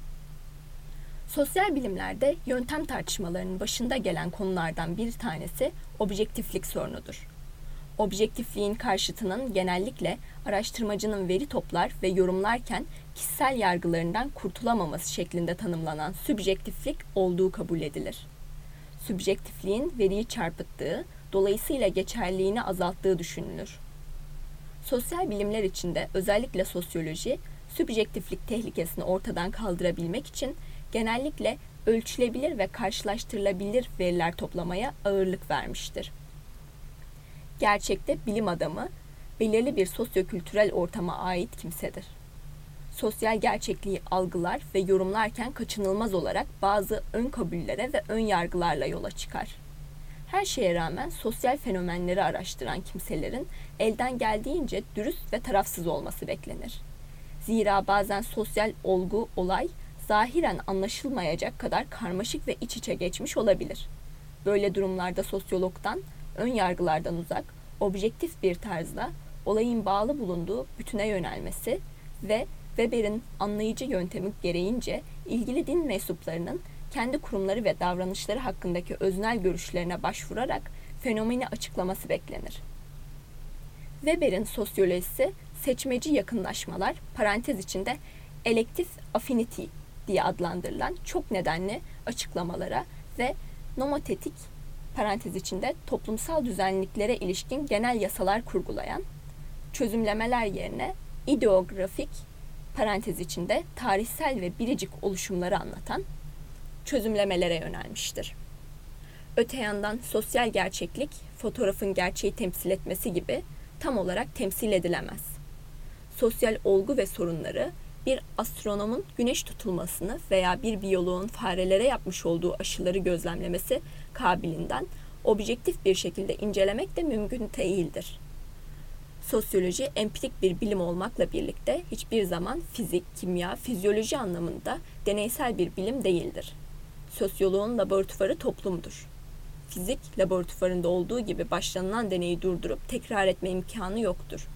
Sosyal bilimlerde yöntem tartışmalarının başında gelen konulardan bir tanesi objektiflik sorunudur. Objektifliğin karşıtının genellikle araştırmacının veri toplar ve yorumlarken kişisel yargılarından kurtulamaması şeklinde tanımlanan sübjektiflik olduğu kabul edilir. Sübjektifliğin veriyi çarpıttığı, dolayısıyla geçerliliğini azalttığı düşünülür. Sosyal bilimler içinde özellikle sosyoloji, sübjektiflik tehlikesini ortadan kaldırabilmek için genellikle ölçülebilir ve karşılaştırılabilir veriler toplamaya ağırlık vermiştir. Gerçekte bilim adamı, belirli bir sosyokültürel ortama ait kimsedir. Sosyal gerçekliği algılar ve yorumlarken kaçınılmaz olarak bazı ön kabullere ve ön yargılarla yola çıkar. Her şeye rağmen sosyal fenomenleri araştıran kimselerin elden geldiğince dürüst ve tarafsız olması beklenir. Zira bazen sosyal olgu, olay, zahiren anlaşılmayacak kadar karmaşık ve iç içe geçmiş olabilir. Böyle durumlarda sosyologdan, ön yargılardan uzak, objektif bir tarzda olayın bağlı bulunduğu bütüne yönelmesi ve Weber'in anlayıcı yöntemi gereğince ilgili din mensuplarının kendi kurumları ve davranışları hakkındaki öznel görüşlerine başvurarak fenomeni açıklaması beklenir. Weber'in sosyolojisi seçmeci yakınlaşmalar, parantez içinde elective affinity diye adlandırılan çok nedenli açıklamalara ve nomotetik, parantez içinde toplumsal düzenliklere ilişkin genel yasalar kurgulayan çözümlemeler yerine ideografik, parantez içinde tarihsel ve biricik oluşumları anlatan çözümlemelere yönelmiştir. Öte yandan sosyal gerçeklik, fotoğrafın gerçeği temsil etmesi gibi tam olarak temsil edilemez. Sosyal olgu ve sorunları bir astronomun güneş tutulmasını veya bir biyoloğun farelere yapmış olduğu aşıları gözlemlemesi kabiliğinden objektif bir şekilde incelemek de mümkün değildir. Sosyoloji empirik bir bilim olmakla birlikte hiçbir zaman fizik, kimya, fizyoloji anlamında deneysel bir bilim değildir. Sosyoloğun laboratuvarı toplumdur. Fizik laboratuvarında olduğu gibi başlanılan deneyi durdurup tekrar etme imkanı yoktur.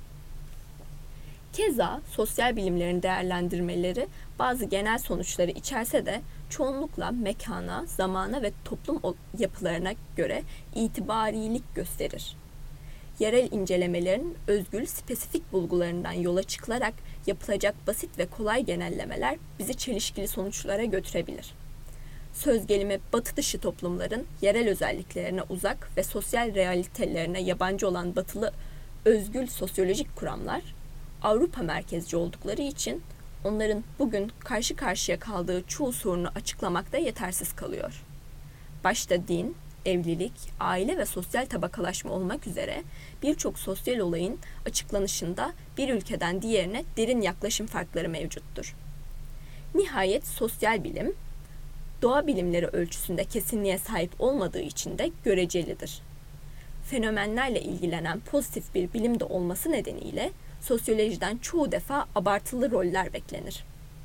Keza sosyal bilimlerin değerlendirmeleri bazı genel sonuçları içerse de çoğunlukla mekana, zamana ve toplum yapılarına göre itibarilik gösterir. Yerel incelemelerin özgül, spesifik bulgularından yola çıkılarak yapılacak basit ve kolay genellemeler bizi çelişkili sonuçlara götürebilir. Söz gelimi batı dışı toplumların yerel özelliklerine uzak ve sosyal realitelerine yabancı olan batılı özgül sosyolojik kuramlar, Avrupa merkezci oldukları için onların bugün karşı karşıya kaldığı çoğu sorunu açıklamakta yetersiz kalıyor. Başta din, evlilik, aile ve sosyal tabakalaşma olmak üzere birçok sosyal olayın açıklanışında bir ülkeden diğerine derin yaklaşım farkları mevcuttur. Nihayet sosyal bilim, doğa bilimleri ölçüsünde kesinliğe sahip olmadığı için de görecelidir. Fenomenlerle ilgilenen pozitif bir bilim de olması nedeniyle sosyolojiden çoğu defa abartılı roller beklenir.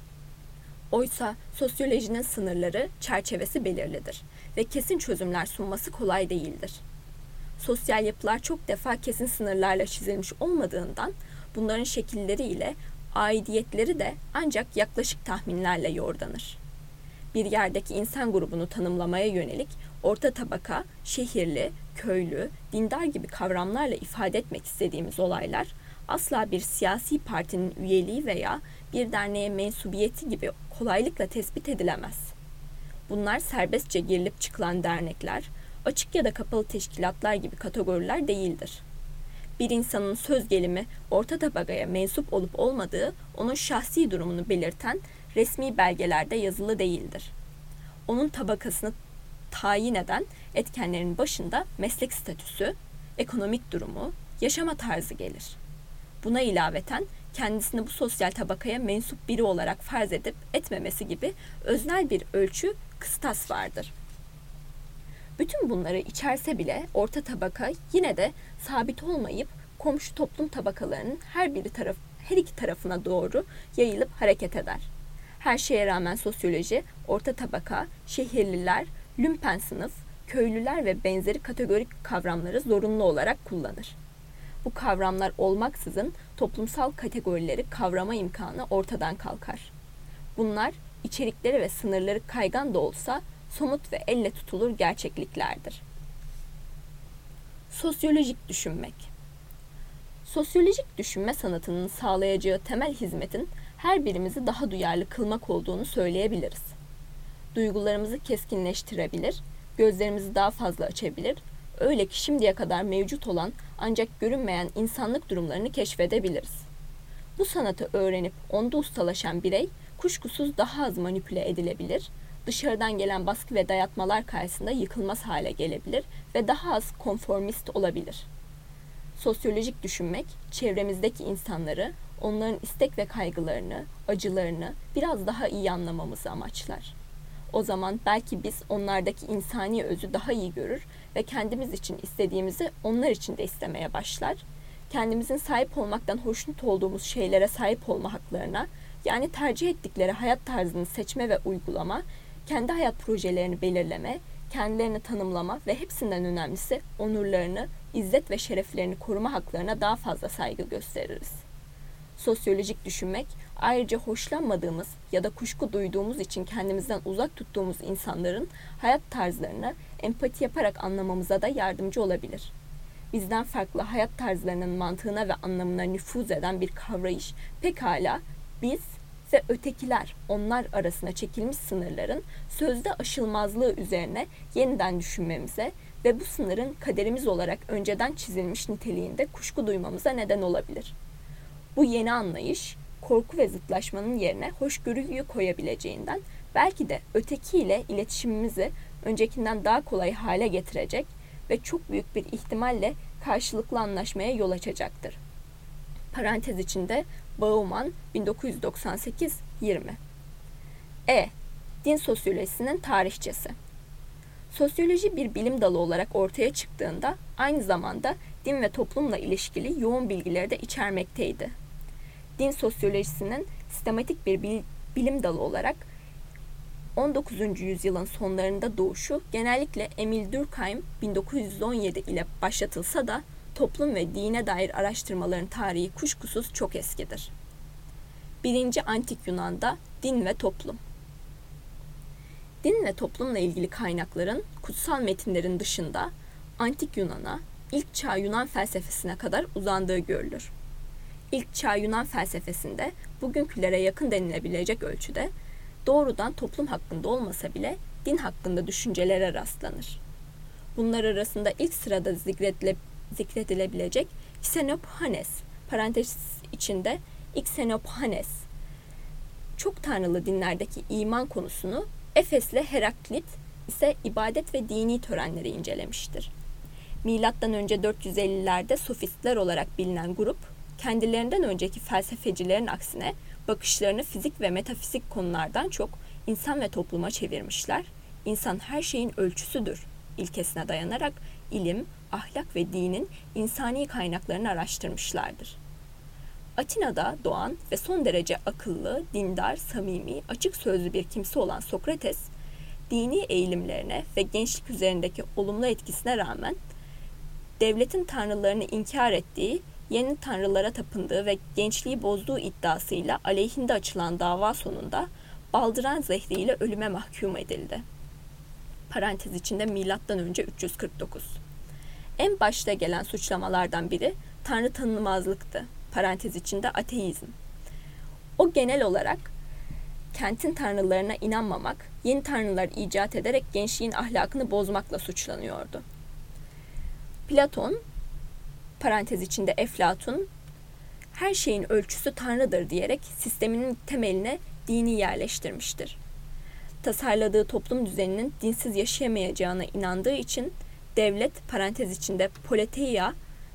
Oysa sosyolojinin sınırları, çerçevesi belirlidir ve kesin çözümler sunması kolay değildir. Sosyal yapılar çok defa kesin sınırlarla çizilmiş olmadığından bunların şekilleri ile aidiyetleri de ancak yaklaşık tahminlerle yordanır. Bir yerdeki insan grubunu tanımlamaya yönelik orta tabaka, şehirli, köylü, dindar gibi kavramlarla ifade etmek istediğimiz olaylar asla bir siyasi partinin üyeliği veya bir derneğe mensubiyeti gibi kolaylıkla tespit edilemez. Bunlar serbestçe girilip çıkılan dernekler, açık ya da kapalı teşkilatlar gibi kategoriler değildir. Bir insanın söz gelimi orta tabakaya mensup olup olmadığı onun şahsi durumunu belirten resmi belgelerde yazılı değildir. Onun tabakasını tayin eden etkenlerin başında meslek statüsü, ekonomik durumu, yaşama tarzı gelir. Buna ilaveten kendisini bu sosyal tabakaya mensup biri olarak farz edip etmemesi gibi öznel bir ölçü kıstas vardır. Bütün bunları içerse bile orta tabaka yine de sabit olmayıp komşu toplum tabakalarının her biri taraf, her iki tarafına doğru yayılıp hareket eder. Her şeye rağmen sosyoloji, orta tabaka, şehirliler, lümpen sınıf, köylüler ve benzeri kategorik kavramları zorunlu olarak kullanır. Bu kavramlar olmaksızın toplumsal kategorileri kavrama imkanı ortadan kalkar. Bunlar içerikleri ve sınırları kaygan da olsa somut ve elle tutulur gerçekliklerdir. Sosyolojik düşünmek. Sosyolojik düşünme sanatının sağlayacağı temel hizmetin her birimizi daha duyarlı kılmak olduğunu söyleyebiliriz. Duygularımızı keskinleştirebilir, gözlerimizi daha fazla açabilir, öyle ki şimdiye kadar mevcut olan ancak görünmeyen insanlık durumlarını keşfedebiliriz. Bu sanatı öğrenip onda ustalaşan birey kuşkusuz daha az manipüle edilebilir, dışarıdan gelen baskı ve dayatmalar karşısında yıkılmaz hale gelebilir ve daha az konformist olabilir. Sosyolojik düşünmek, çevremizdeki insanları, onların istek ve kaygılarını, acılarını biraz daha iyi anlamamızı amaçlar. O zaman belki biz onlardaki insani özü daha iyi görür ve kendimiz için istediğimizi onlar için de istemeye başlar. Kendimizin sahip olmaktan hoşnut olduğumuz şeylere sahip olma haklarına, yani tercih ettikleri hayat tarzını seçme ve uygulama, kendi hayat projelerini belirleme, kendilerini tanımlama ve hepsinden önemlisi onurlarını, izzet ve şereflerini koruma haklarına daha fazla saygı gösteririz. Sosyolojik düşünmek, ayrıca hoşlanmadığımız ya da kuşku duyduğumuz için kendimizden uzak tuttuğumuz insanların hayat tarzlarını empati yaparak anlamamıza da yardımcı olabilir. Bizden farklı hayat tarzlarının mantığına ve anlamına nüfuz eden bir kavrayış pekala biz ve ötekiler onlar arasına çekilmiş sınırların sözde aşılmazlığı üzerine yeniden düşünmemize ve bu sınırın kaderimiz olarak önceden çizilmiş niteliğinde kuşku duymamıza neden olabilir. Bu yeni anlayış, korku ve zıtlaşmanın yerine hoşgörüyü koyabileceğinden belki de ötekiyle iletişimimizi öncekinden daha kolay hale getirecek ve çok büyük bir ihtimalle karşılıklı anlaşmaya yol açacaktır. Parantez içinde Bauman bin dokuz yüz doksan sekiz yirmi. E. Din sosyolojisinin tarihçesi. Sosyoloji bir bilim dalı olarak ortaya çıktığında aynı zamanda din ve toplumla ilişkili yoğun bilgileri de içermekteydi. Din sosyolojisinin sistematik bir bilim dalı olarak on dokuzuncu yüzyılın sonlarında doğuşu genellikle Emil Durkheim bin dokuz yüz on yedi ile başlatılsa da toplum ve dine dair araştırmaların tarihi kuşkusuz çok eskidir. Birinci Antik Yunan'da din ve toplum. Din ve toplumla ilgili kaynakların kutsal metinlerin dışında Antik Yunan'a, ilk çağ Yunan felsefesine kadar uzandığı görülür. İlk çağ Yunan felsefesinde bugünkülere yakın denilebilecek ölçüde doğrudan toplum hakkında olmasa bile din hakkında düşüncelere rastlanır. Bunlar arasında ilk sırada zikredile, zikredilebilecek Xenophanes, parantez içinde Xenophanes, çok tanrılı dinlerdeki iman konusunu Efesli Heraklit ise ibadet ve dini törenleri incelemiştir. Milattan önce dört yüz ellilerde sofistler olarak bilinen grup, kendilerinden önceki felsefecilerin aksine bakışlarını fizik ve metafizik konulardan çok insan ve topluma çevirmişler. İnsan her şeyin ölçüsüdür ilkesine dayanarak ilim, ahlak ve dinin insani kaynaklarını araştırmışlardır. Atina'da doğan ve son derece akıllı, dindar, samimi, açık sözlü bir kimse olan Sokrates, dini eğilimlerine ve gençlik üzerindeki olumlu etkisine rağmen devletin tanrılarını inkar ettiği, yeni tanrılara tapındığı ve gençliği bozduğu iddiasıyla aleyhinde açılan dava sonunda baldıran zehriyle ölüme mahkum edildi. Parantez içinde milattan önce üç yüz kırk dokuz. En başta gelen suçlamalardan biri tanrı tanımazlıktı. Parantez içinde ateizm. O genel olarak kentin tanrılarına inanmamak, yeni tanrılar icat ederek gençliğin ahlakını bozmakla suçlanıyordu. Platon, parantez içinde Eflatun, her şeyin ölçüsü tanrıdır diyerek sisteminin temeline dini yerleştirmiştir. Tasarladığı toplum düzeninin dinsiz yaşayamayacağına inandığı için devlet, parantez içinde Politeia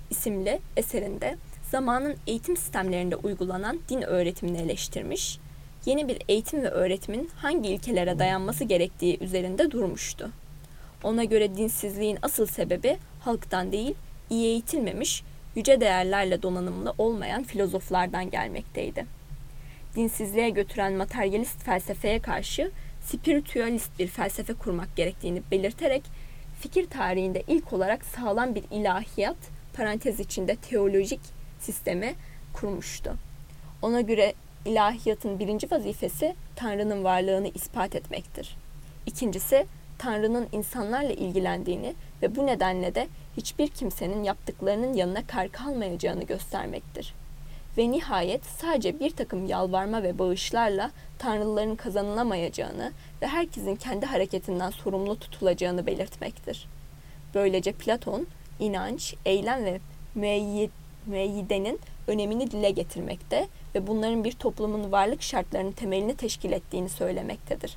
isimli eserinde zamanın eğitim sistemlerinde uygulanan din öğretimini eleştirmiş, yeni bir eğitim ve öğretimin hangi ilkelere dayanması gerektiği üzerinde durmuştu. Ona göre dinsizliğin asıl sebebi halktan değil, iyi eğitilmemiş, yüce değerlerle donanımlı olmayan filozoflardan gelmekteydi. Dinsizliğe götüren materyalist felsefeye karşı spiritüalist bir felsefe kurmak gerektiğini belirterek fikir tarihinde ilk olarak sağlam bir ilahiyat, parantez içinde teolojik sistemi kurmuştu. Ona göre ilahiyatın birinci vazifesi Tanrı'nın varlığını ispat etmektir. İkincisi, Tanrı'nın insanlarla ilgilendiğini ve bu nedenle de hiçbir kimsenin yaptıklarının yanına kar kalmayacağını göstermektir. Ve nihayet sadece bir takım yalvarma ve bağışlarla tanrıların kazanılamayacağını ve herkesin kendi hareketinden sorumlu tutulacağını belirtmektir. Böylece Platon, inanç, eylem ve müeyyidenin önemini dile getirmekte ve bunların bir toplumun varlık şartlarının temelini teşkil ettiğini söylemektedir.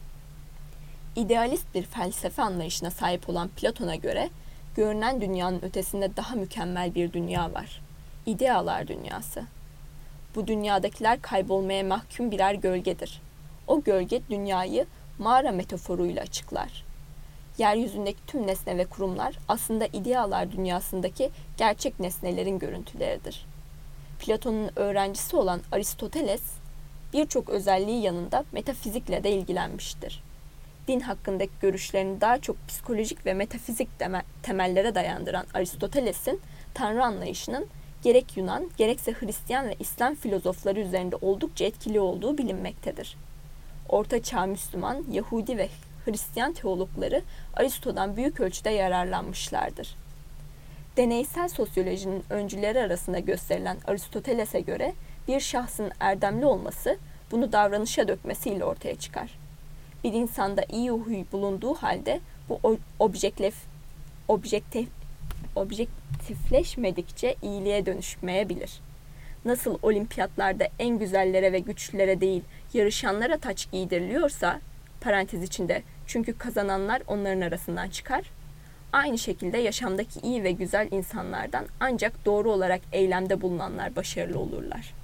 İdealist bir felsefe anlayışına sahip olan Platon'a göre, görünen dünyanın ötesinde daha mükemmel bir dünya var. İdealar dünyası. Bu dünyadakiler kaybolmaya mahkum birer gölgedir. O gölge dünyayı mağara metaforuyla açıklar. Yeryüzündeki tüm nesne ve kurumlar aslında idealar dünyasındaki gerçek nesnelerin görüntüleridir. Platon'un öğrencisi olan Aristoteles, birçok özelliği yanında metafizikle de ilgilenmiştir. Din hakkındaki görüşlerini daha çok psikolojik ve metafizik temellere dayandıran Aristoteles'in Tanrı anlayışının gerek Yunan, gerekse Hristiyan ve İslam filozofları üzerinde oldukça etkili olduğu bilinmektedir. Orta Çağ Müslüman, Yahudi ve Hristiyan teologları Aristo'dan büyük ölçüde yararlanmışlardır. Deneysel sosyolojinin öncüleri arasında gösterilen Aristoteles'e göre bir şahsın erdemli olması, bunu davranışa dökmesiyle ortaya çıkar. Bir insanda iyi huy bulunduğu halde bu objektif, objektif, objektifleşmedikçe iyiliğe dönüşmeyebilir. Nasıl olimpiyatlarda en güzellere ve güçlülere değil, yarışanlara taç giydiriliyorsa, parantez içinde çünkü kazananlar onların arasından çıkar, aynı şekilde yaşamdaki iyi ve güzel insanlardan ancak doğru olarak eylemde bulunanlar başarılı olurlar.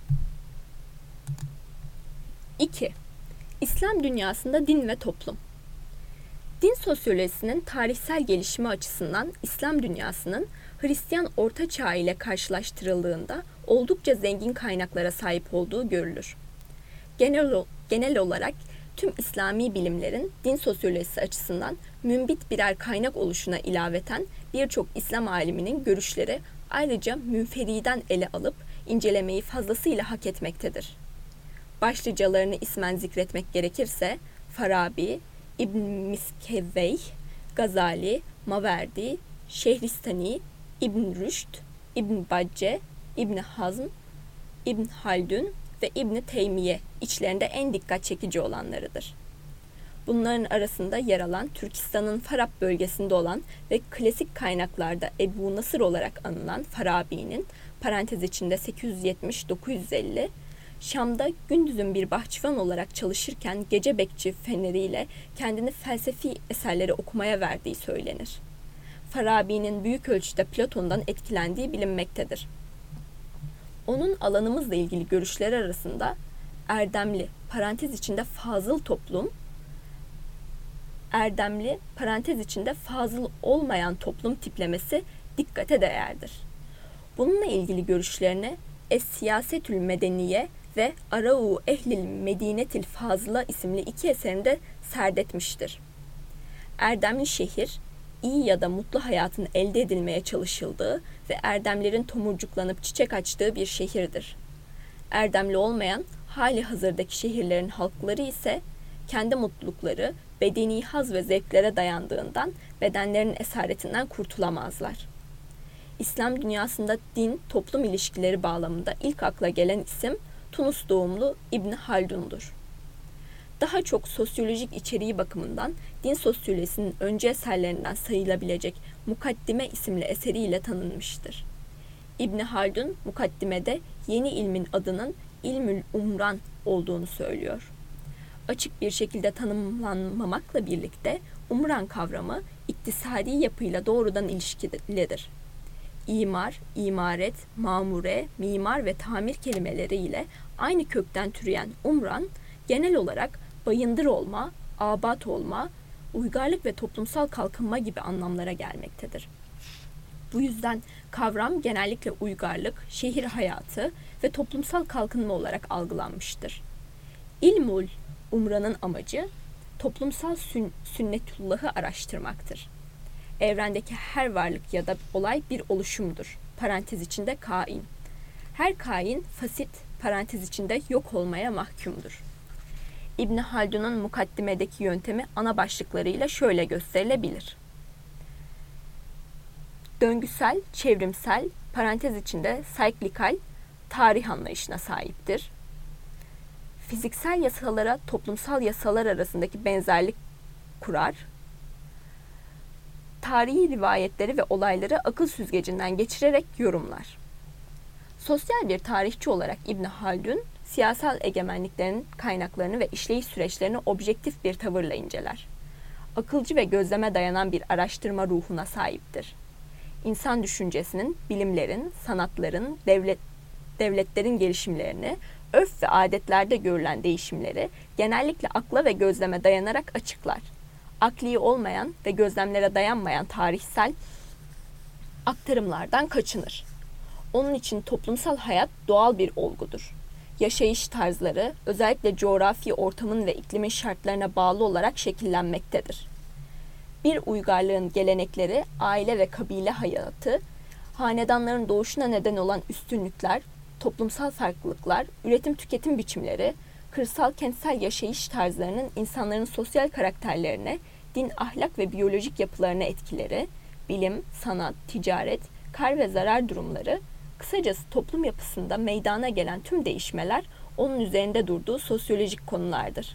iki. İslam dünyasında din ve toplum. Din sosyolojisinin tarihsel gelişimi açısından İslam dünyasının Hristiyan Orta Çağ ile karşılaştırıldığında oldukça zengin kaynaklara sahip olduğu görülür. Genel, genel olarak tüm İslami bilimlerin din sosyolojisi açısından mümbit birer kaynak oluşuna ilaveten birçok İslam aliminin görüşleri ayrıca münferiden ele alıp incelemeyi fazlasıyla hak etmektedir. Başlıcalarını ismen zikretmek gerekirse Farabi, İbn Miskevveyh, Gazali, Maverdi, Şehristani, İbn Rüşd, İbn Bacce, İbn Hazm, İbn Haldun ve İbn Teymiye içlerinde en dikkat çekici olanlarıdır. Bunların arasında yer alan Türkistan'ın Farab bölgesinde olan ve klasik kaynaklarda Ebu Nasır olarak anılan Farabi'nin parantez içinde sekiz yüz yetmiş dokuz yüz elli, Şam'da gündüzün bir bahçıvan olarak çalışırken gece bekçi feneriyle kendini felsefi eserleri okumaya verdiği söylenir. Farabi'nin büyük ölçüde Platon'dan etkilendiği bilinmektedir. Onun alanımızla ilgili görüşleri arasında erdemli, parantez içinde fazıl toplum, erdemli, parantez içinde fazıl olmayan toplum tiplemesi dikkate değerdir. Bununla ilgili görüşlerine Es-Siyasetül Medeniye ve Arau Ehlil Medinetil Fazla isimli iki eserinde serdetmiştir. Erdemli şehir, iyi ya da mutlu hayatın elde edilmeye çalışıldığı ve erdemlerin tomurcuklanıp çiçek açtığı bir şehirdir. Erdemli olmayan, hali hazırdaki şehirlerin halkları ise kendi mutlulukları bedeni haz ve zevklere dayandığından bedenlerinin esaretinden kurtulamazlar. İslam dünyasında din-toplum ilişkileri bağlamında ilk akla gelen isim Tunus doğumlu İbn Haldun'dur. Daha çok sosyolojik içeriği bakımından din sosyolojisinin öncü eserlerinden sayılabilecek Mukaddime isimli eseriyle tanınmıştır. İbn Haldun, Mukaddimede yeni ilmin adının İlmül Umran olduğunu söylüyor. Açık bir şekilde tanımlanmamakla birlikte umran kavramı iktisadi yapıyla doğrudan ilişkilidir. İmar, imaret, mamure, mimar ve tamir kelimeleriyle aynı kökten türeyen umran, genel olarak bayındır olma, abat olma, uygarlık ve toplumsal kalkınma gibi anlamlara gelmektedir. Bu yüzden kavram genellikle uygarlık, şehir hayatı ve toplumsal kalkınma olarak algılanmıştır. İlmul umranın amacı toplumsal sün- sünnetullahı araştırmaktır. Evrendeki her varlık ya da olay bir oluşumdur. Parantez içinde kain. Her kain fasit, parantez içinde yok olmaya mahkumdur. İbn Haldun'un mukaddimedeki yöntemi ana başlıklarıyla şöyle gösterilebilir. Döngüsel, çevrimsel, parantez içinde saiklikal tarih anlayışına sahiptir. Fiziksel yasalara toplumsal yasalar arasındaki benzerlik kurar. Tarihi rivayetleri ve olayları akıl süzgecinden geçirerek yorumlar. Sosyal bir tarihçi olarak İbn Haldun, siyasal egemenliklerin kaynaklarını ve işleyiş süreçlerini objektif bir tavırla inceler. Akılcı ve gözleme dayanan bir araştırma ruhuna sahiptir. İnsan düşüncesinin, bilimlerin, sanatların, devlet, devletlerin gelişimlerini, örf ve adetlerde görülen değişimleri genellikle akla ve gözleme dayanarak açıklar. Akli olmayan ve gözlemlere dayanmayan tarihsel aktarımlardan kaçınır. Onun için toplumsal hayat doğal bir olgudur. Yaşayış tarzları özellikle coğrafi ortamın ve iklimin şartlarına bağlı olarak şekillenmektedir. Bir uygarlığın gelenekleri, aile ve kabile hayatı, hanedanların doğuşuna neden olan üstünlükler, toplumsal farklılıklar, üretim-tüketim biçimleri, kırsal-kentsel yaşayış tarzlarının insanların sosyal karakterlerine, din, ahlak ve biyolojik yapılarına etkileri, bilim, sanat, ticaret, kar ve zarar durumları, kısacası toplum yapısında meydana gelen tüm değişmeler onun üzerinde durduğu sosyolojik konulardır.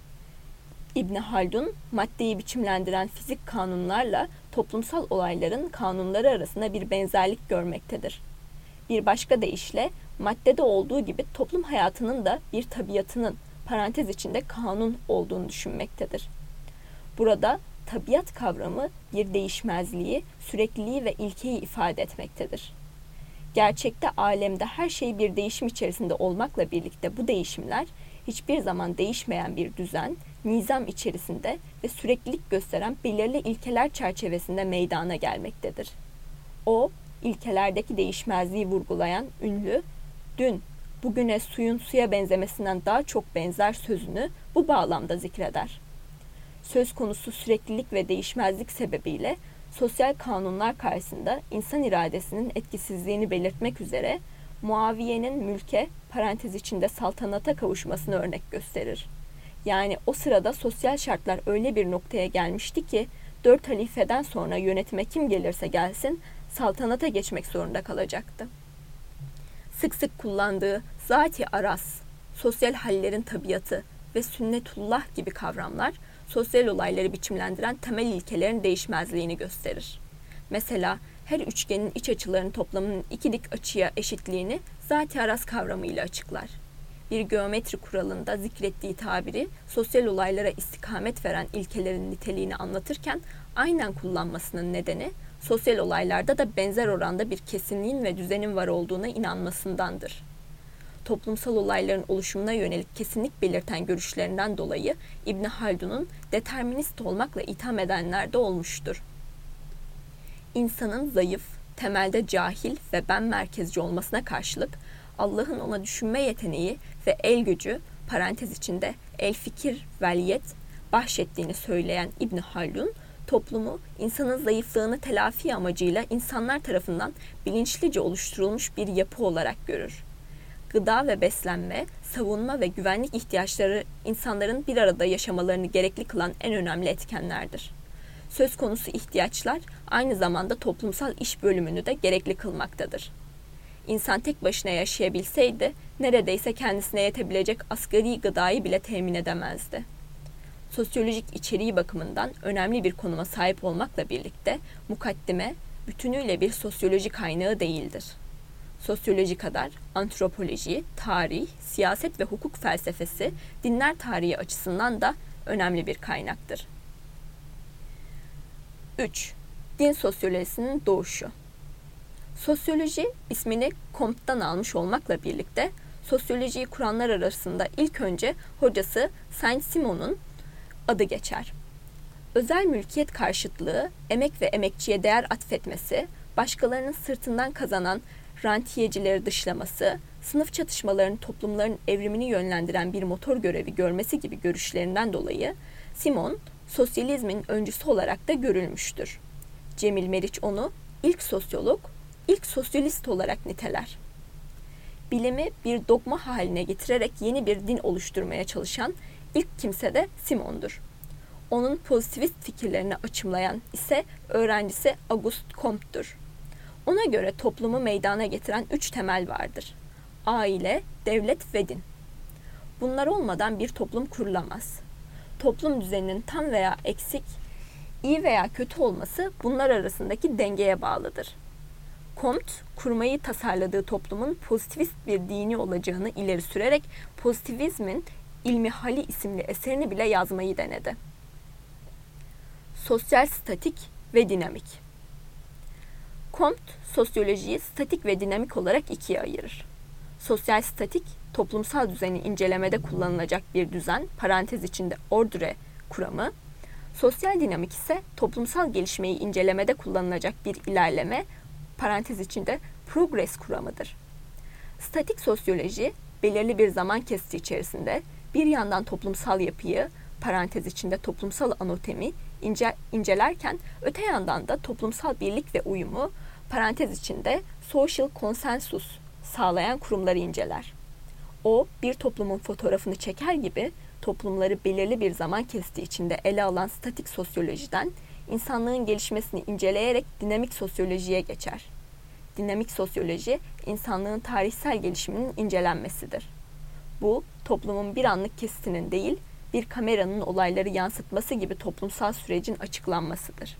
İbn Haldun, maddeyi biçimlendiren fizik kanunlarla toplumsal olayların kanunları arasında bir benzerlik görmektedir. Bir başka deyişle, maddede olduğu gibi toplum hayatının da bir tabiatının, parantez içinde kanun olduğunu düşünmektedir. Burada tabiat kavramı bir değişmezliği, sürekliliği ve ilkeyi ifade etmektedir. Gerçekte alemde her şey bir değişim içerisinde olmakla birlikte bu değişimler hiçbir zaman değişmeyen bir düzen, nizam içerisinde ve süreklilik gösteren belirli ilkeler çerçevesinde meydana gelmektedir. O, ilkelerdeki değişmezliği vurgulayan ünlü, dün, bugüne suyun suya benzemesinden daha çok benzer sözünü bu bağlamda zikreder. Söz konusu süreklilik ve değişmezlik sebebiyle sosyal kanunlar karşısında insan iradesinin etkisizliğini belirtmek üzere Muaviye'nin mülke, parantez içinde saltanata kavuşmasını örnek gösterir. Yani o sırada sosyal şartlar öyle bir noktaya gelmişti ki dört halifeden sonra yönetime kim gelirse gelsin saltanata geçmek zorunda kalacaktı. Sık sık kullandığı zat-ı aras, sosyal hallerin tabiatı ve sünnetullah gibi kavramlar sosyal olayları biçimlendiren temel ilkelerin değişmezliğini gösterir. Mesela her üçgenin iç açılarının toplamının iki dik açıya eşitliğini zat-ı aras kavramıyla açıklar. Bir geometri kuralında zikrettiği tabiri sosyal olaylara istikamet veren ilkelerin niteliğini anlatırken aynen kullanmasının nedeni sosyal olaylarda da benzer oranda bir kesinliğin ve düzenin var olduğuna inanmasındandır. Toplumsal olayların oluşumuna yönelik kesinlik belirten görüşlerinden dolayı İbn Haldun'un determinist olmakla itham edenler de olmuştur. İnsanın zayıf, temelde cahil ve ben merkezci olmasına karşılık Allah'ın ona düşünme yeteneği ve el gücü, parantez içinde el fikir veliyet bahşettiğini söyleyen İbn Haldun, toplumu insanın zayıflığını telafi amacıyla insanlar tarafından bilinçlice oluşturulmuş bir yapı olarak görür. Gıda ve beslenme, savunma ve güvenlik ihtiyaçları insanların bir arada yaşamalarını gerekli kılan en önemli etkenlerdir. Söz konusu ihtiyaçlar aynı zamanda toplumsal iş bölümünü de gerekli kılmaktadır. İnsan tek başına yaşayabilseydi neredeyse kendisine yetebilecek asgari gıdayı bile temin edemezdi. Sosyolojik içeriği bakımından önemli bir konuma sahip olmakla birlikte mukaddime bütünüyle bir sosyoloji kaynağı değildir. Sosyoloji kadar antropoloji, tarih, siyaset ve hukuk felsefesi dinler tarihi açısından da önemli bir kaynaktır. üç. Din sosyolojisinin doğuşu. Sosyoloji ismini Comte'dan almış olmakla birlikte sosyolojiyi kuranlar arasında ilk önce hocası Saint-Simon'un adı geçer. Özel mülkiyet karşıtlığı, emek ve emekçiye değer atfetmesi, başkalarının sırtından kazanan rantiyecileri dışlaması, sınıf çatışmalarının toplumların evrimini yönlendiren bir motor görevi görmesi gibi görüşlerinden dolayı Simon, sosyalizmin öncüsü olarak da görülmüştür. Cemil Meriç onu ilk sosyolog, ilk sosyalist olarak niteler. Bilimi bir dogma haline getirerek yeni bir din oluşturmaya çalışan ilk kimse de Simon'dur. Onun pozitivist fikirlerini açımlayan ise öğrencisi Auguste Comte'dur. Ona göre toplumu meydana getiren üç temel vardır: aile, devlet ve din. Bunlar olmadan bir toplum kurulamaz. Toplum düzeninin tam veya eksik, iyi veya kötü olması bunlar arasındaki dengeye bağlıdır. Comte, kurmayı tasarladığı toplumun pozitivist bir dini olacağını ileri sürerek pozitivizmin İlmihali isimli eserini bile yazmayı denedi. Sosyal statik ve dinamik. Comte, sosyolojiyi statik ve dinamik olarak ikiye ayırır. Sosyal statik, toplumsal düzeni incelemede kullanılacak bir düzen, parantez içinde ordre kuramı. Sosyal dinamik ise toplumsal gelişmeyi incelemede kullanılacak bir ilerleme, parantez içinde progres kuramıdır. Statik sosyoloji, belirli bir zaman kesiti içerisinde bir yandan toplumsal yapıyı, parantez içinde toplumsal anatomi ince, incelerken öte yandan da toplumsal birlik ve uyumu, parantez içinde social consensus sağlayan kurumları inceler. O, bir toplumun fotoğrafını çeker gibi toplumları belirli bir zaman kesiti içinde ele alan statik sosyolojiden insanlığın gelişmesini inceleyerek dinamik sosyolojiye geçer. Dinamik sosyoloji, insanlığın tarihsel gelişiminin incelenmesidir. Bu, toplumun bir anlık kesitinin değil, bir kameranın olayları yansıtması gibi toplumsal sürecin açıklanmasıdır.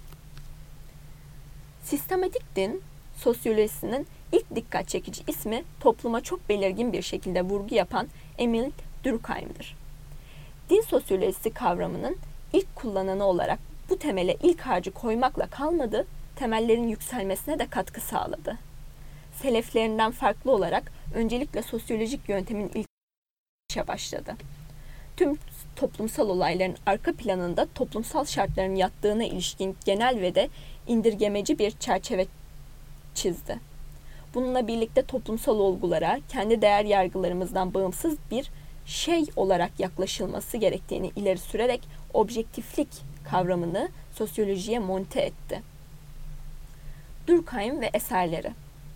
Sistematik din, sosyolojisinin ilk dikkat çekici ismi topluma çok belirgin bir şekilde vurgu yapan Emil Durkheim'dir. Din sosyolojisi kavramının ilk kullananı olarak bu temele ilk harcı koymakla kalmadı, temellerin yükselmesine de katkı sağladı. Seleflerinden farklı olarak öncelikle sosyolojik yöntemin ilk işe başladı. Tüm toplumsal olayların arka planında toplumsal şartların yattığına ilişkin genel ve de indirgemeci bir çerçeve çizdi. Bununla birlikte toplumsal olgulara kendi değer yargılarımızdan bağımsız bir şey olarak yaklaşılması gerektiğini ileri sürerek objektiflik kavramını sosyolojiye monte etti. Durkheim ve eserleri.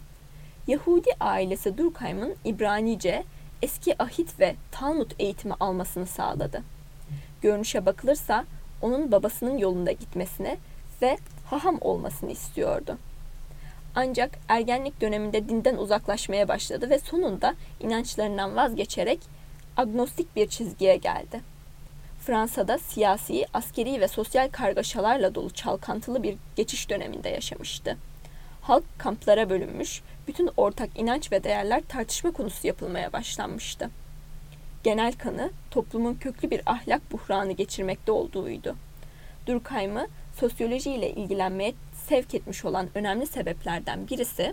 Yahudi ailesi Durkheim'ın İbranice, Eski Ahit ve Talmud eğitimi almasını sağladı. Görünüşe bakılırsa onun babasının yolunda gitmesini ve haham olmasını istiyordu. Ancak ergenlik döneminde dinden uzaklaşmaya başladı ve sonunda inançlarından vazgeçerek agnostik bir çizgiye geldi. Fransa'da siyasi, askeri ve sosyal kargaşalarla dolu çalkantılı bir geçiş döneminde yaşamıştı. Halk kamplara bölünmüş, bütün ortak inanç ve değerler tartışma konusu yapılmaya başlanmıştı. Genel kanı toplumun köklü bir ahlak buhranı geçirmekte olduğuydu. Durkheim'ı sosyolojiyle ilgilenmeye sevk etmiş olan önemli sebeplerden birisi,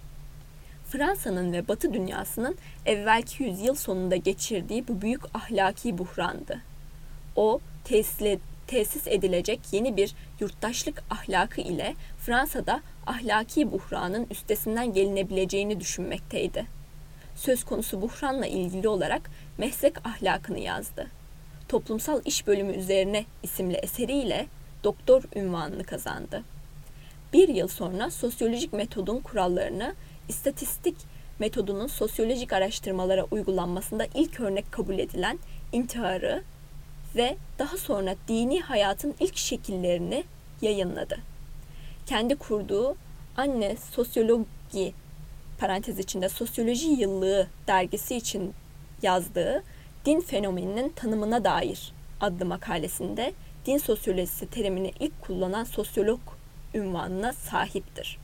Fransa'nın ve Batı dünyasının evvelki yüzyıl sonunda geçirdiği bu büyük ahlaki buhrandı. O, tesisle, tesis edilecek yeni bir yurttaşlık ahlakı ile Fransa'da ahlaki buhranın üstesinden gelinebileceğini düşünmekteydi. Söz konusu buhranla ilgili olarak meslek ahlakını yazdı. Toplumsal İş Bölümü Üzerine isimli eseriyle doktor unvanını kazandı. Bir yıl sonra sosyolojik metodun kurallarını, istatistik metodunun sosyolojik araştırmalara uygulanmasında ilk örnek kabul edilen intiharı ve daha sonra dini hayatın ilk şekillerini yayınladı. Kendi kurduğu Anne Sosyologi parantez içinde Sosyoloji Yıllığı dergisi için yazdığı Din Fenomeninin Tanımına Dair adlı makalesinde din sosyolojisi terimini ilk kullanan sosyolog unvanına sahiptir.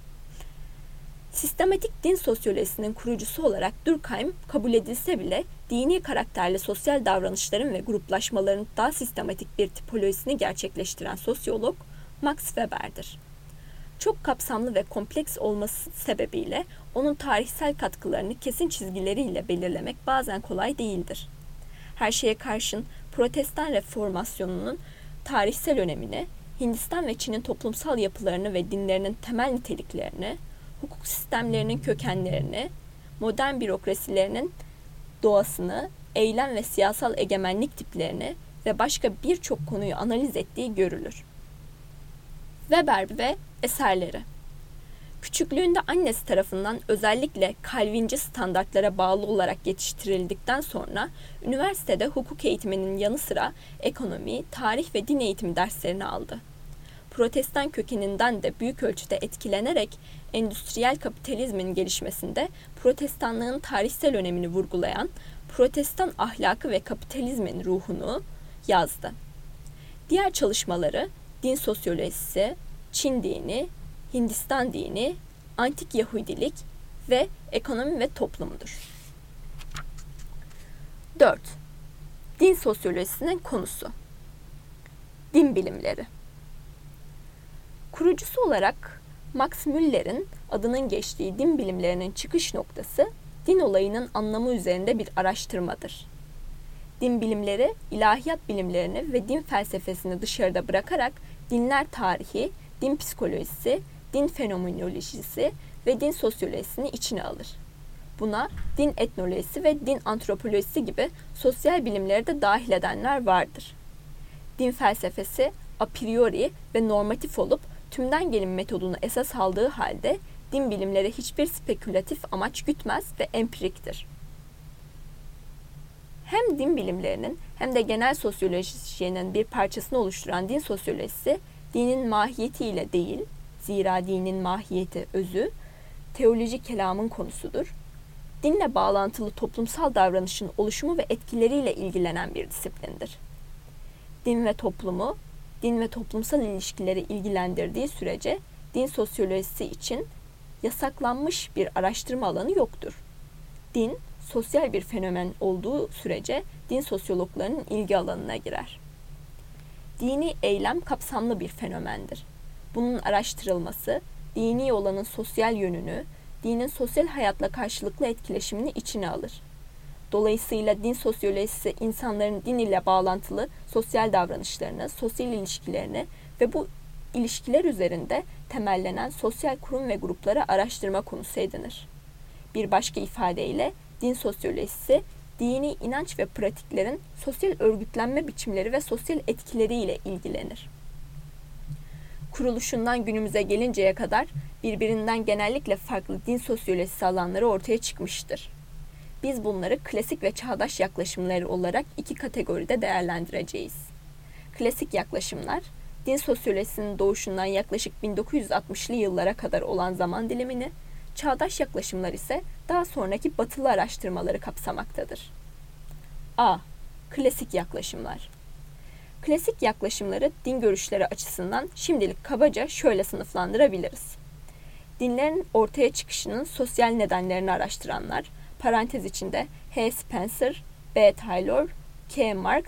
Sistematik din sosyolojisinin kurucusu olarak Durkheim kabul edilse bile dini karakterli sosyal davranışların ve gruplaşmaların daha sistematik bir tipolojisini gerçekleştiren sosyolog Max Weber'dir. Çok kapsamlı ve kompleks olması sebebiyle onun tarihsel katkılarını kesin çizgileriyle belirlemek bazen kolay değildir. Her şeye karşın Protestan Reformasyonu'nun tarihsel önemini, Hindistan ve Çin'in toplumsal yapılarını ve dinlerinin temel niteliklerini, hukuk sistemlerinin kökenlerini, modern bürokrasilerinin doğasını, eylem ve siyasal egemenlik tiplerini ve başka birçok konuyu analiz ettiği görülür. Weber ve eserleri. Küçüklüğünde annesi tarafından özellikle Calvinci standartlara bağlı olarak yetiştirildikten sonra üniversitede hukuk eğitiminin yanı sıra ekonomi, tarih ve din eğitimi derslerini aldı. Protestan kökeninden de büyük ölçüde etkilenerek endüstriyel kapitalizmin gelişmesinde Protestanlığın tarihsel önemini vurgulayan Protestan ahlakı ve kapitalizmin ruhunu yazdı. Diğer çalışmaları din sosyolojisi, Çin dini, Hindistan dini, antik Yahudilik ve ekonomi ve toplumdur. dört. Din sosyolojisinin konusu. Din bilimleri. Kurucusu olarak Max Müller'in adının geçtiği din bilimlerinin çıkış noktası, din olayının anlamı üzerinde bir araştırmadır. Din bilimleri, ilahiyat bilimlerini ve din felsefesini dışarıda bırakarak dinler tarihi, din psikolojisi, din fenomenolojisi ve din sosyolojisini içine alır. Buna din etnolojisi ve din antropolojisi gibi sosyal bilimleri de dahil edenler vardır. Din felsefesi a priori ve normatif olup tümden gelim metodunu esas aldığı halde din bilimleri hiçbir spekülatif amaç gütmez ve empiriktir. Hem din bilimlerinin hem de genel sosyolojinin bir parçasını oluşturan din sosyolojisi, dinin mahiyetiyle değil, zira dinin mahiyeti özü, teolojik kelamın konusudur. Dinle bağlantılı toplumsal davranışın oluşumu ve etkileriyle ilgilenen bir disiplindir. Din ve toplumu, din ve toplumsal ilişkileri ilgilendirdiği sürece din sosyolojisi için yasaklanmış bir araştırma alanı yoktur. Din, sosyal bir fenomen olduğu sürece din sosyologlarının ilgi alanına girer. Dini eylem kapsamlı bir fenomendir. Bunun araştırılması, dini olanın sosyal yönünü, dinin sosyal hayatla karşılıklı etkileşimini içine alır. Dolayısıyla din sosyolojisi insanların din ile bağlantılı sosyal davranışlarını, sosyal ilişkilerini ve bu ilişkiler üzerinde temellenen sosyal kurum ve grupları araştırma konusu edinir. Bir başka ifadeyle din sosyolojisi, dini inanç ve pratiklerin sosyal örgütlenme biçimleri ve sosyal etkileriyle ilgilenir. Kuruluşundan günümüze gelinceye kadar birbirinden genellikle farklı din sosyolojisi alanları ortaya çıkmıştır. Biz bunları klasik ve çağdaş yaklaşımları olarak iki kategoride değerlendireceğiz. Klasik yaklaşımlar, din sosyolojisinin doğuşundan yaklaşık bin dokuz yüz altmışlı yıllara kadar olan zaman dilimini, çağdaş yaklaşımlar ise daha sonraki batılı araştırmaları kapsamaktadır. A. Klasik yaklaşımlar. Klasik yaklaşımları din görüşleri açısından şimdilik kabaca şöyle sınıflandırabiliriz. Dinlerin ortaya çıkışının sosyal nedenlerini araştıranlar, parantez içinde H. Spencer, B. Taylor, K. Marx,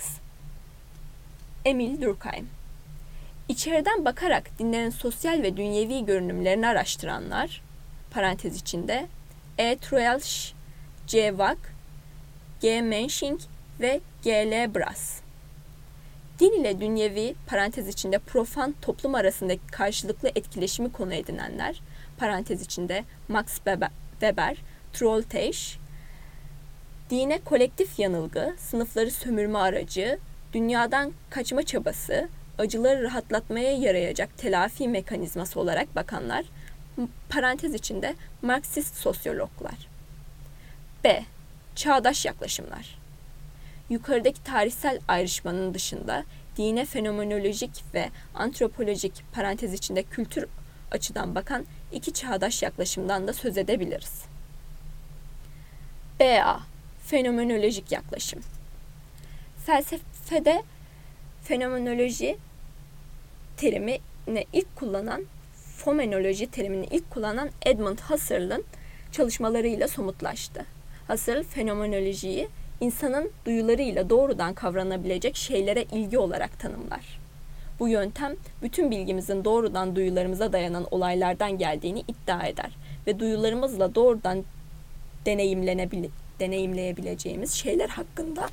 Emil Durkheim. İçeriden bakarak dinlerin sosyal ve dünyevi görünümlerini araştıranlar, parantez içinde E. Truelch, C. Wack, G. Mensching ve G. L. Brass. Din ile dünyevi, parantez içinde profan toplum arasındaki karşılıklı etkileşimi konu edinenler, parantez içinde Max Weber, Trolltech, dine kolektif yanılgı, sınıfları sömürme aracı, dünyadan kaçma çabası, acıları rahatlatmaya yarayacak telafi mekanizması olarak bakanlar, parantez içinde Marksist sosyologlar. B. Çağdaş yaklaşımlar. Yukarıdaki tarihsel ayrışmanın dışında dine fenomenolojik ve antropolojik, parantez içinde kültür açıdan bakan iki çağdaş yaklaşımdan da söz edebiliriz. B A. Fenomenolojik yaklaşım. Felsefede fenomenoloji terimini ilk kullanan, fomenoloji terimini ilk kullanan Edmund Husserl'ın çalışmalarıyla somutlaştı. Husserl, fenomenolojiyi insanın duyularıyla doğrudan kavranabilecek şeylere ilgi olarak tanımlar. Bu yöntem bütün bilgimizin doğrudan duyularımıza dayanan olaylardan geldiğini iddia eder ve duyularımızla doğrudan deneyimlenebile- deneyimleyebileceğimiz şeyler hakkında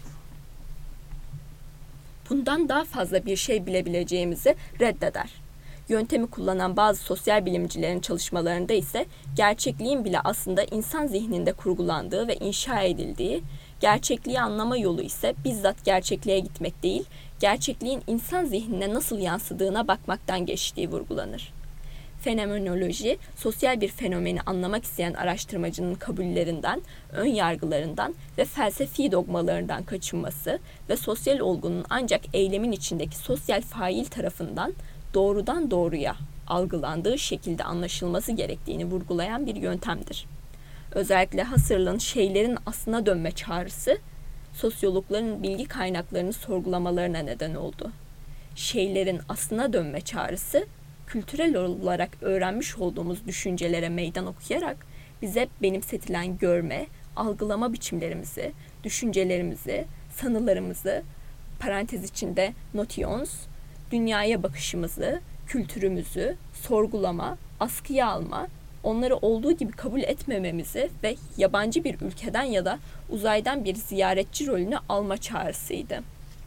bundan daha fazla bir şey bilebileceğimizi reddeder. Yöntemi kullanan bazı sosyal bilimcilerin çalışmalarında ise gerçekliğin bile aslında insan zihninde kurgulandığı ve inşa edildiği, gerçekliği anlama yolu ise bizzat gerçekliğe gitmek değil, gerçekliğin insan zihnine nasıl yansıdığına bakmaktan geçtiği vurgulanır. Fenomenoloji, sosyal bir fenomeni anlamak isteyen araştırmacının kabullerinden, ön yargılarından ve felsefi dogmalarından kaçınması ve sosyal olgunun ancak eylemin içindeki sosyal fail tarafından doğrudan doğruya algılandığı şekilde anlaşılması gerektiğini vurgulayan bir yöntemdir. Özellikle Husserl'ın şeylerin aslına dönme çağrısı, sosyologların bilgi kaynaklarını sorgulamalarına neden oldu. Şeylerin aslına dönme çağrısı, kültürel olarak öğrenmiş olduğumuz düşüncelere meydan okuyarak bize benimsetilen görme, algılama biçimlerimizi, düşüncelerimizi, sanılarımızı, parantez içinde notions, dünyaya bakışımızı, kültürümüzü sorgulama, askıya alma, onları olduğu gibi kabul etmememizi ve yabancı bir ülkeden ya da uzaydan bir ziyaretçi rolünü alma çağrısıydı.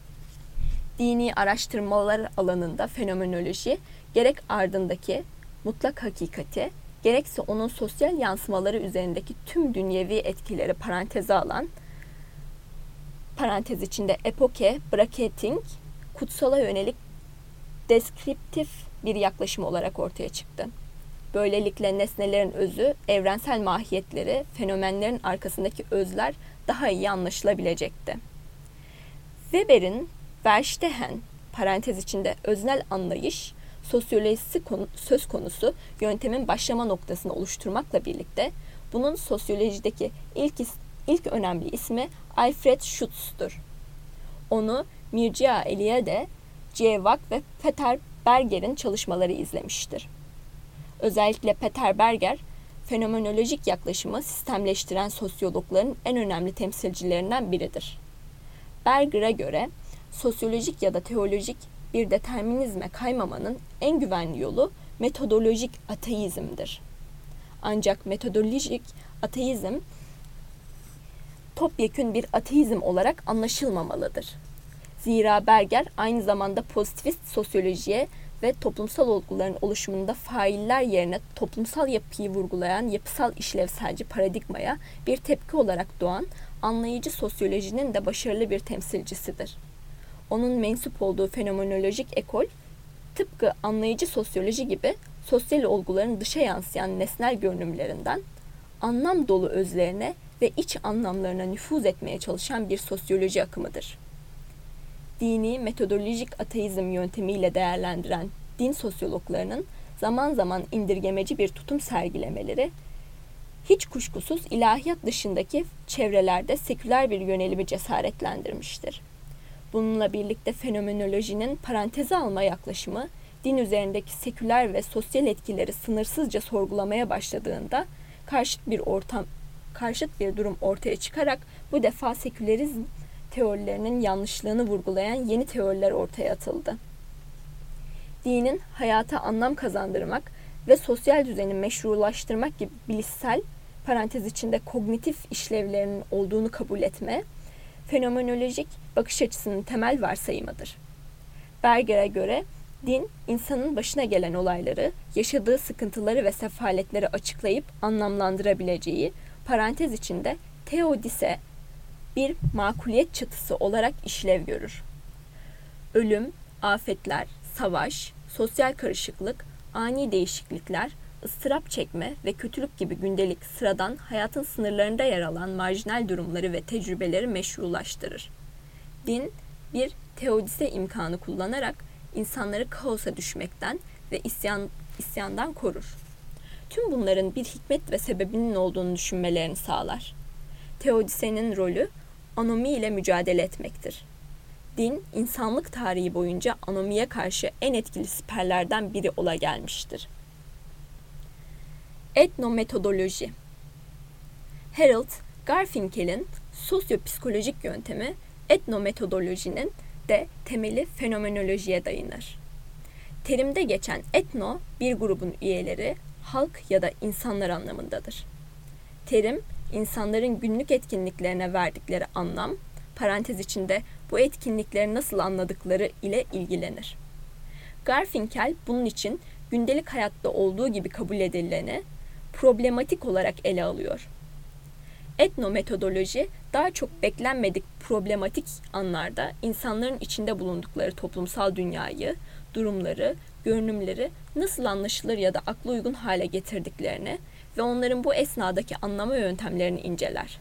Dini araştırmalar alanında fenomenoloji, gerek ardındaki mutlak hakikati, gerekse onun sosyal yansımaları üzerindeki tüm dünyevi etkileri paranteze alan, parantez içinde epoke, bracketing, kutsala yönelik deskriptif bir yaklaşım olarak ortaya çıktı. Böylelikle nesnelerin özü, evrensel mahiyetleri, fenomenlerin arkasındaki özler daha iyi anlaşılabilecekti. Weber'in Verstehen, parantez içinde öznel anlayış, sosyolojisi konu, söz konusu yöntemin başlama noktasını oluşturmakla birlikte bunun sosyolojideki ilk, ilk önemli ismi Alfred Schutz'tur. Onu Mircea Eliade, Cievak ve Peter Berger'in çalışmaları izlemiştir. Özellikle Peter Berger, fenomenolojik yaklaşımı sistemleştiren sosyologların en önemli temsilcilerinden biridir. Berger'e göre sosyolojik ya da teolojik bir determinizme kaymamanın en güvenli yolu metodolojik ateizmdir. Ancak metodolojik ateizm topyekün bir ateizm olarak anlaşılmamalıdır. Zira Berger aynı zamanda pozitivist sosyolojiye ve toplumsal olguların oluşumunda failler yerine toplumsal yapıyı vurgulayan yapısal işlevselci paradigmaya bir tepki olarak doğan anlayıcı sosyolojinin de başarılı bir temsilcisidir. Onun mensup olduğu fenomenolojik ekol, tıpkı anlayıcı sosyoloji gibi sosyal olguların dışa yansıyan nesnel görünümlerinden anlam dolu özlerine ve iç anlamlarına nüfuz etmeye çalışan bir sosyoloji akımıdır. Dini metodolojik ateizm yöntemiyle değerlendiren din sosyologlarının zaman zaman indirgemeci bir tutum sergilemeleri, hiç kuşkusuz ilahiyat dışındaki çevrelerde seküler bir yönelimi cesaretlendirmiştir. Bununla birlikte fenomenolojinin paranteze alma yaklaşımı, din üzerindeki seküler ve sosyal etkileri sınırsızca sorgulamaya başladığında karşıt bir ortam, karşıt bir durum ortaya çıkarak bu defa sekülerizm teorilerinin yanlışlığını vurgulayan yeni teoriler ortaya atıldı. Dinin hayata anlam kazandırmak ve sosyal düzeni meşrulaştırmak gibi bilişsel, parantez içinde kognitif işlevlerinin olduğunu kabul etme, fenomenolojik bakış açısının temel varsayımıdır. Berger'e göre din, insanın başına gelen olayları, yaşadığı sıkıntıları ve sefaletleri açıklayıp anlamlandırabileceği, parantez içinde teodise, bir makuliyet çatısı olarak işlev görür. Ölüm, afetler, savaş, sosyal karışıklık, ani değişiklikler, ıstırap çekme ve kötülük gibi gündelik sıradan hayatın sınırlarında yer alan marjinal durumları ve tecrübeleri meşrulaştırır. Din, bir teodise imkanı kullanarak insanları kaosa düşmekten ve isyan, isyandan korur. Tüm bunların bir hikmet ve sebebinin olduğunu düşünmelerini sağlar. Teodisenin rolü, anomi ile mücadele etmektir. Din, insanlık tarihi boyunca anomiye karşı en etkili siperlerden biri ola gelmiştir. Etnometodoloji. Harold Garfinkel'in sosyopsikolojik yöntemi etnometodolojinin de temeli fenomenolojiye dayanır. Terimde geçen etno, bir grubun üyeleri, halk ya da insanlar anlamındadır. Terim, insanların günlük etkinliklerine verdikleri anlam, parantez içinde bu etkinlikleri nasıl anladıkları ile ilgilenir. Garfinkel bunun için gündelik hayatta olduğu gibi kabul edileni problematik olarak ele alıyor. Etnometodoloji daha çok beklenmedik problematik anlarda insanların içinde bulundukları toplumsal dünyayı, durumları, görünümleri nasıl anlaşılır ya da akla uygun hale getirdiklerini ve onların bu esnadaki anlama yöntemlerini inceler.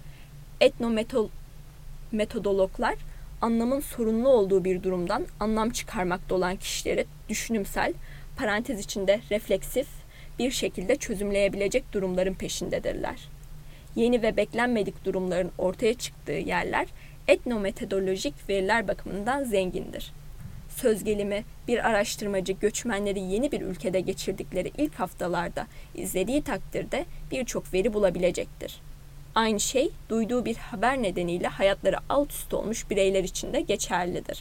Etnometodologlar anlamın sorunlu olduğu bir durumdan anlam çıkarmakta olan kişileri düşünümsel, parantez içinde refleksif bir şekilde çözümleyebilecek durumların peşindedirler. Yeni ve beklenmedik durumların ortaya çıktığı yerler etnometodolojik veriler bakımından zengindir. Söz gelimi bir araştırmacı göçmenleri yeni bir ülkede geçirdikleri ilk haftalarda izlediği takdirde birçok veri bulabilecektir. Aynı şey duyduğu bir haber nedeniyle hayatları alt üst olmuş bireyler için de geçerlidir.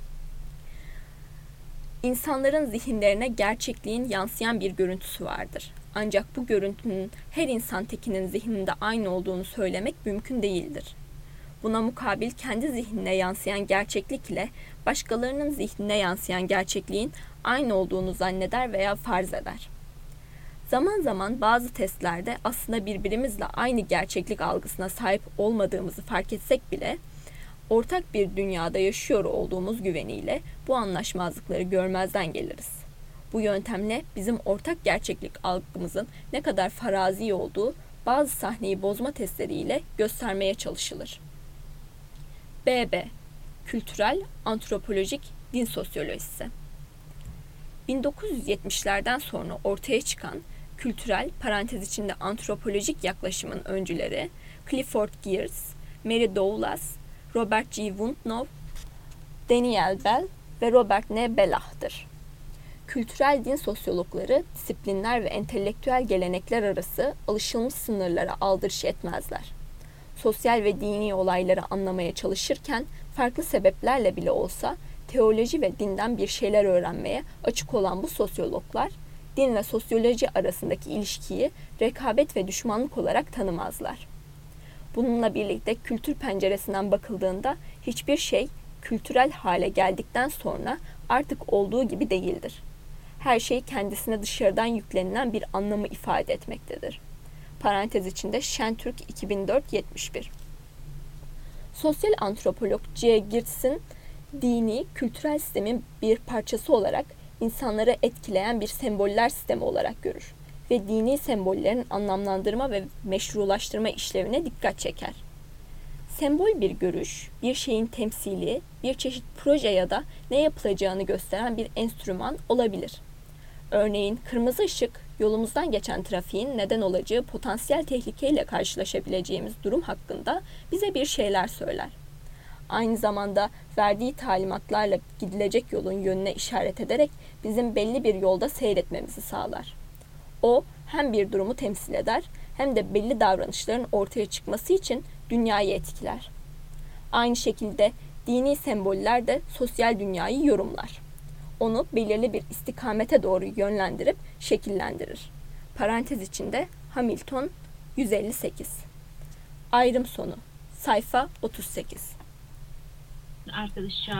İnsanların zihinlerine gerçekliğin yansıyan bir görüntüsü vardır. Ancak bu görüntünün her insan tekinin zihninde aynı olduğunu söylemek mümkün değildir. Buna mukabil kendi zihnine yansıyan gerçeklik ile başkalarının zihnine yansıyan gerçekliğin aynı olduğunu zanneder veya farz eder. Zaman zaman bazı testlerde aslında birbirimizle aynı gerçeklik algısına sahip olmadığımızı fark etsek bile ortak bir dünyada yaşıyor olduğumuz güveniyle bu anlaşmazlıkları görmezden geliriz. Bu yöntemle bizim ortak gerçeklik algımızın ne kadar farazi olduğu bazı sahneyi bozma testleriyle göstermeye çalışılır. B B Kültürel, antropolojik din sosyolojisi. bin dokuz yüz yetmişlerden sonra ortaya çıkan kültürel, parantez içinde antropolojik yaklaşımın öncüleri Clifford Geertz, Mary Douglas, Robert G. Wundtnow, Daniel Bell ve Robert N. Bellah'tır. Kültürel din sosyologları disiplinler ve entelektüel gelenekler arası alışılmış sınırlara aldırış etmezler. Sosyal ve dini olayları anlamaya çalışırken farklı sebeplerle bile olsa teoloji ve dinden bir şeyler öğrenmeye açık olan bu sosyologlar, dinle sosyoloji arasındaki ilişkiyi rekabet ve düşmanlık olarak tanımazlar. Bununla birlikte kültür penceresinden bakıldığında hiçbir şey kültürel hale geldikten sonra artık olduğu gibi değildir. Her şey kendisine dışarıdan yüklenilen bir anlamı ifade etmektedir. Parantez içinde Şentürk iki bin dört yetmiş bir. Sosyal antropolog C. Geertz'in dini, kültürel sistemin bir parçası olarak insanları etkileyen bir semboller sistemi olarak görür ve dini sembollerin anlamlandırma ve meşrulaştırma işlevine dikkat çeker. Sembol bir görüş, bir şeyin temsili, bir çeşit proje ya da ne yapılacağını gösteren bir enstrüman olabilir. Örneğin kırmızı ışık, yolumuzdan geçen trafiğin neden olacağı potansiyel tehlikeyle karşılaşabileceğimiz durum hakkında bize bir şeyler söyler. Aynı zamanda verdiği talimatlarla gidilecek yolun yönüne işaret ederek bizim belli bir yolda seyretmemizi sağlar. O hem bir durumu temsil eder hem de belli davranışların ortaya çıkması için dünyayı etkiler. Aynı şekilde dini semboller de sosyal dünyayı yorumlar. Onu belirli bir istikamete doğru yönlendirip şekillendirir. Parantez içinde Hamilton yüz elli sekiz. Ayrım sonu. Sayfa otuz sekiz. Arkadaşa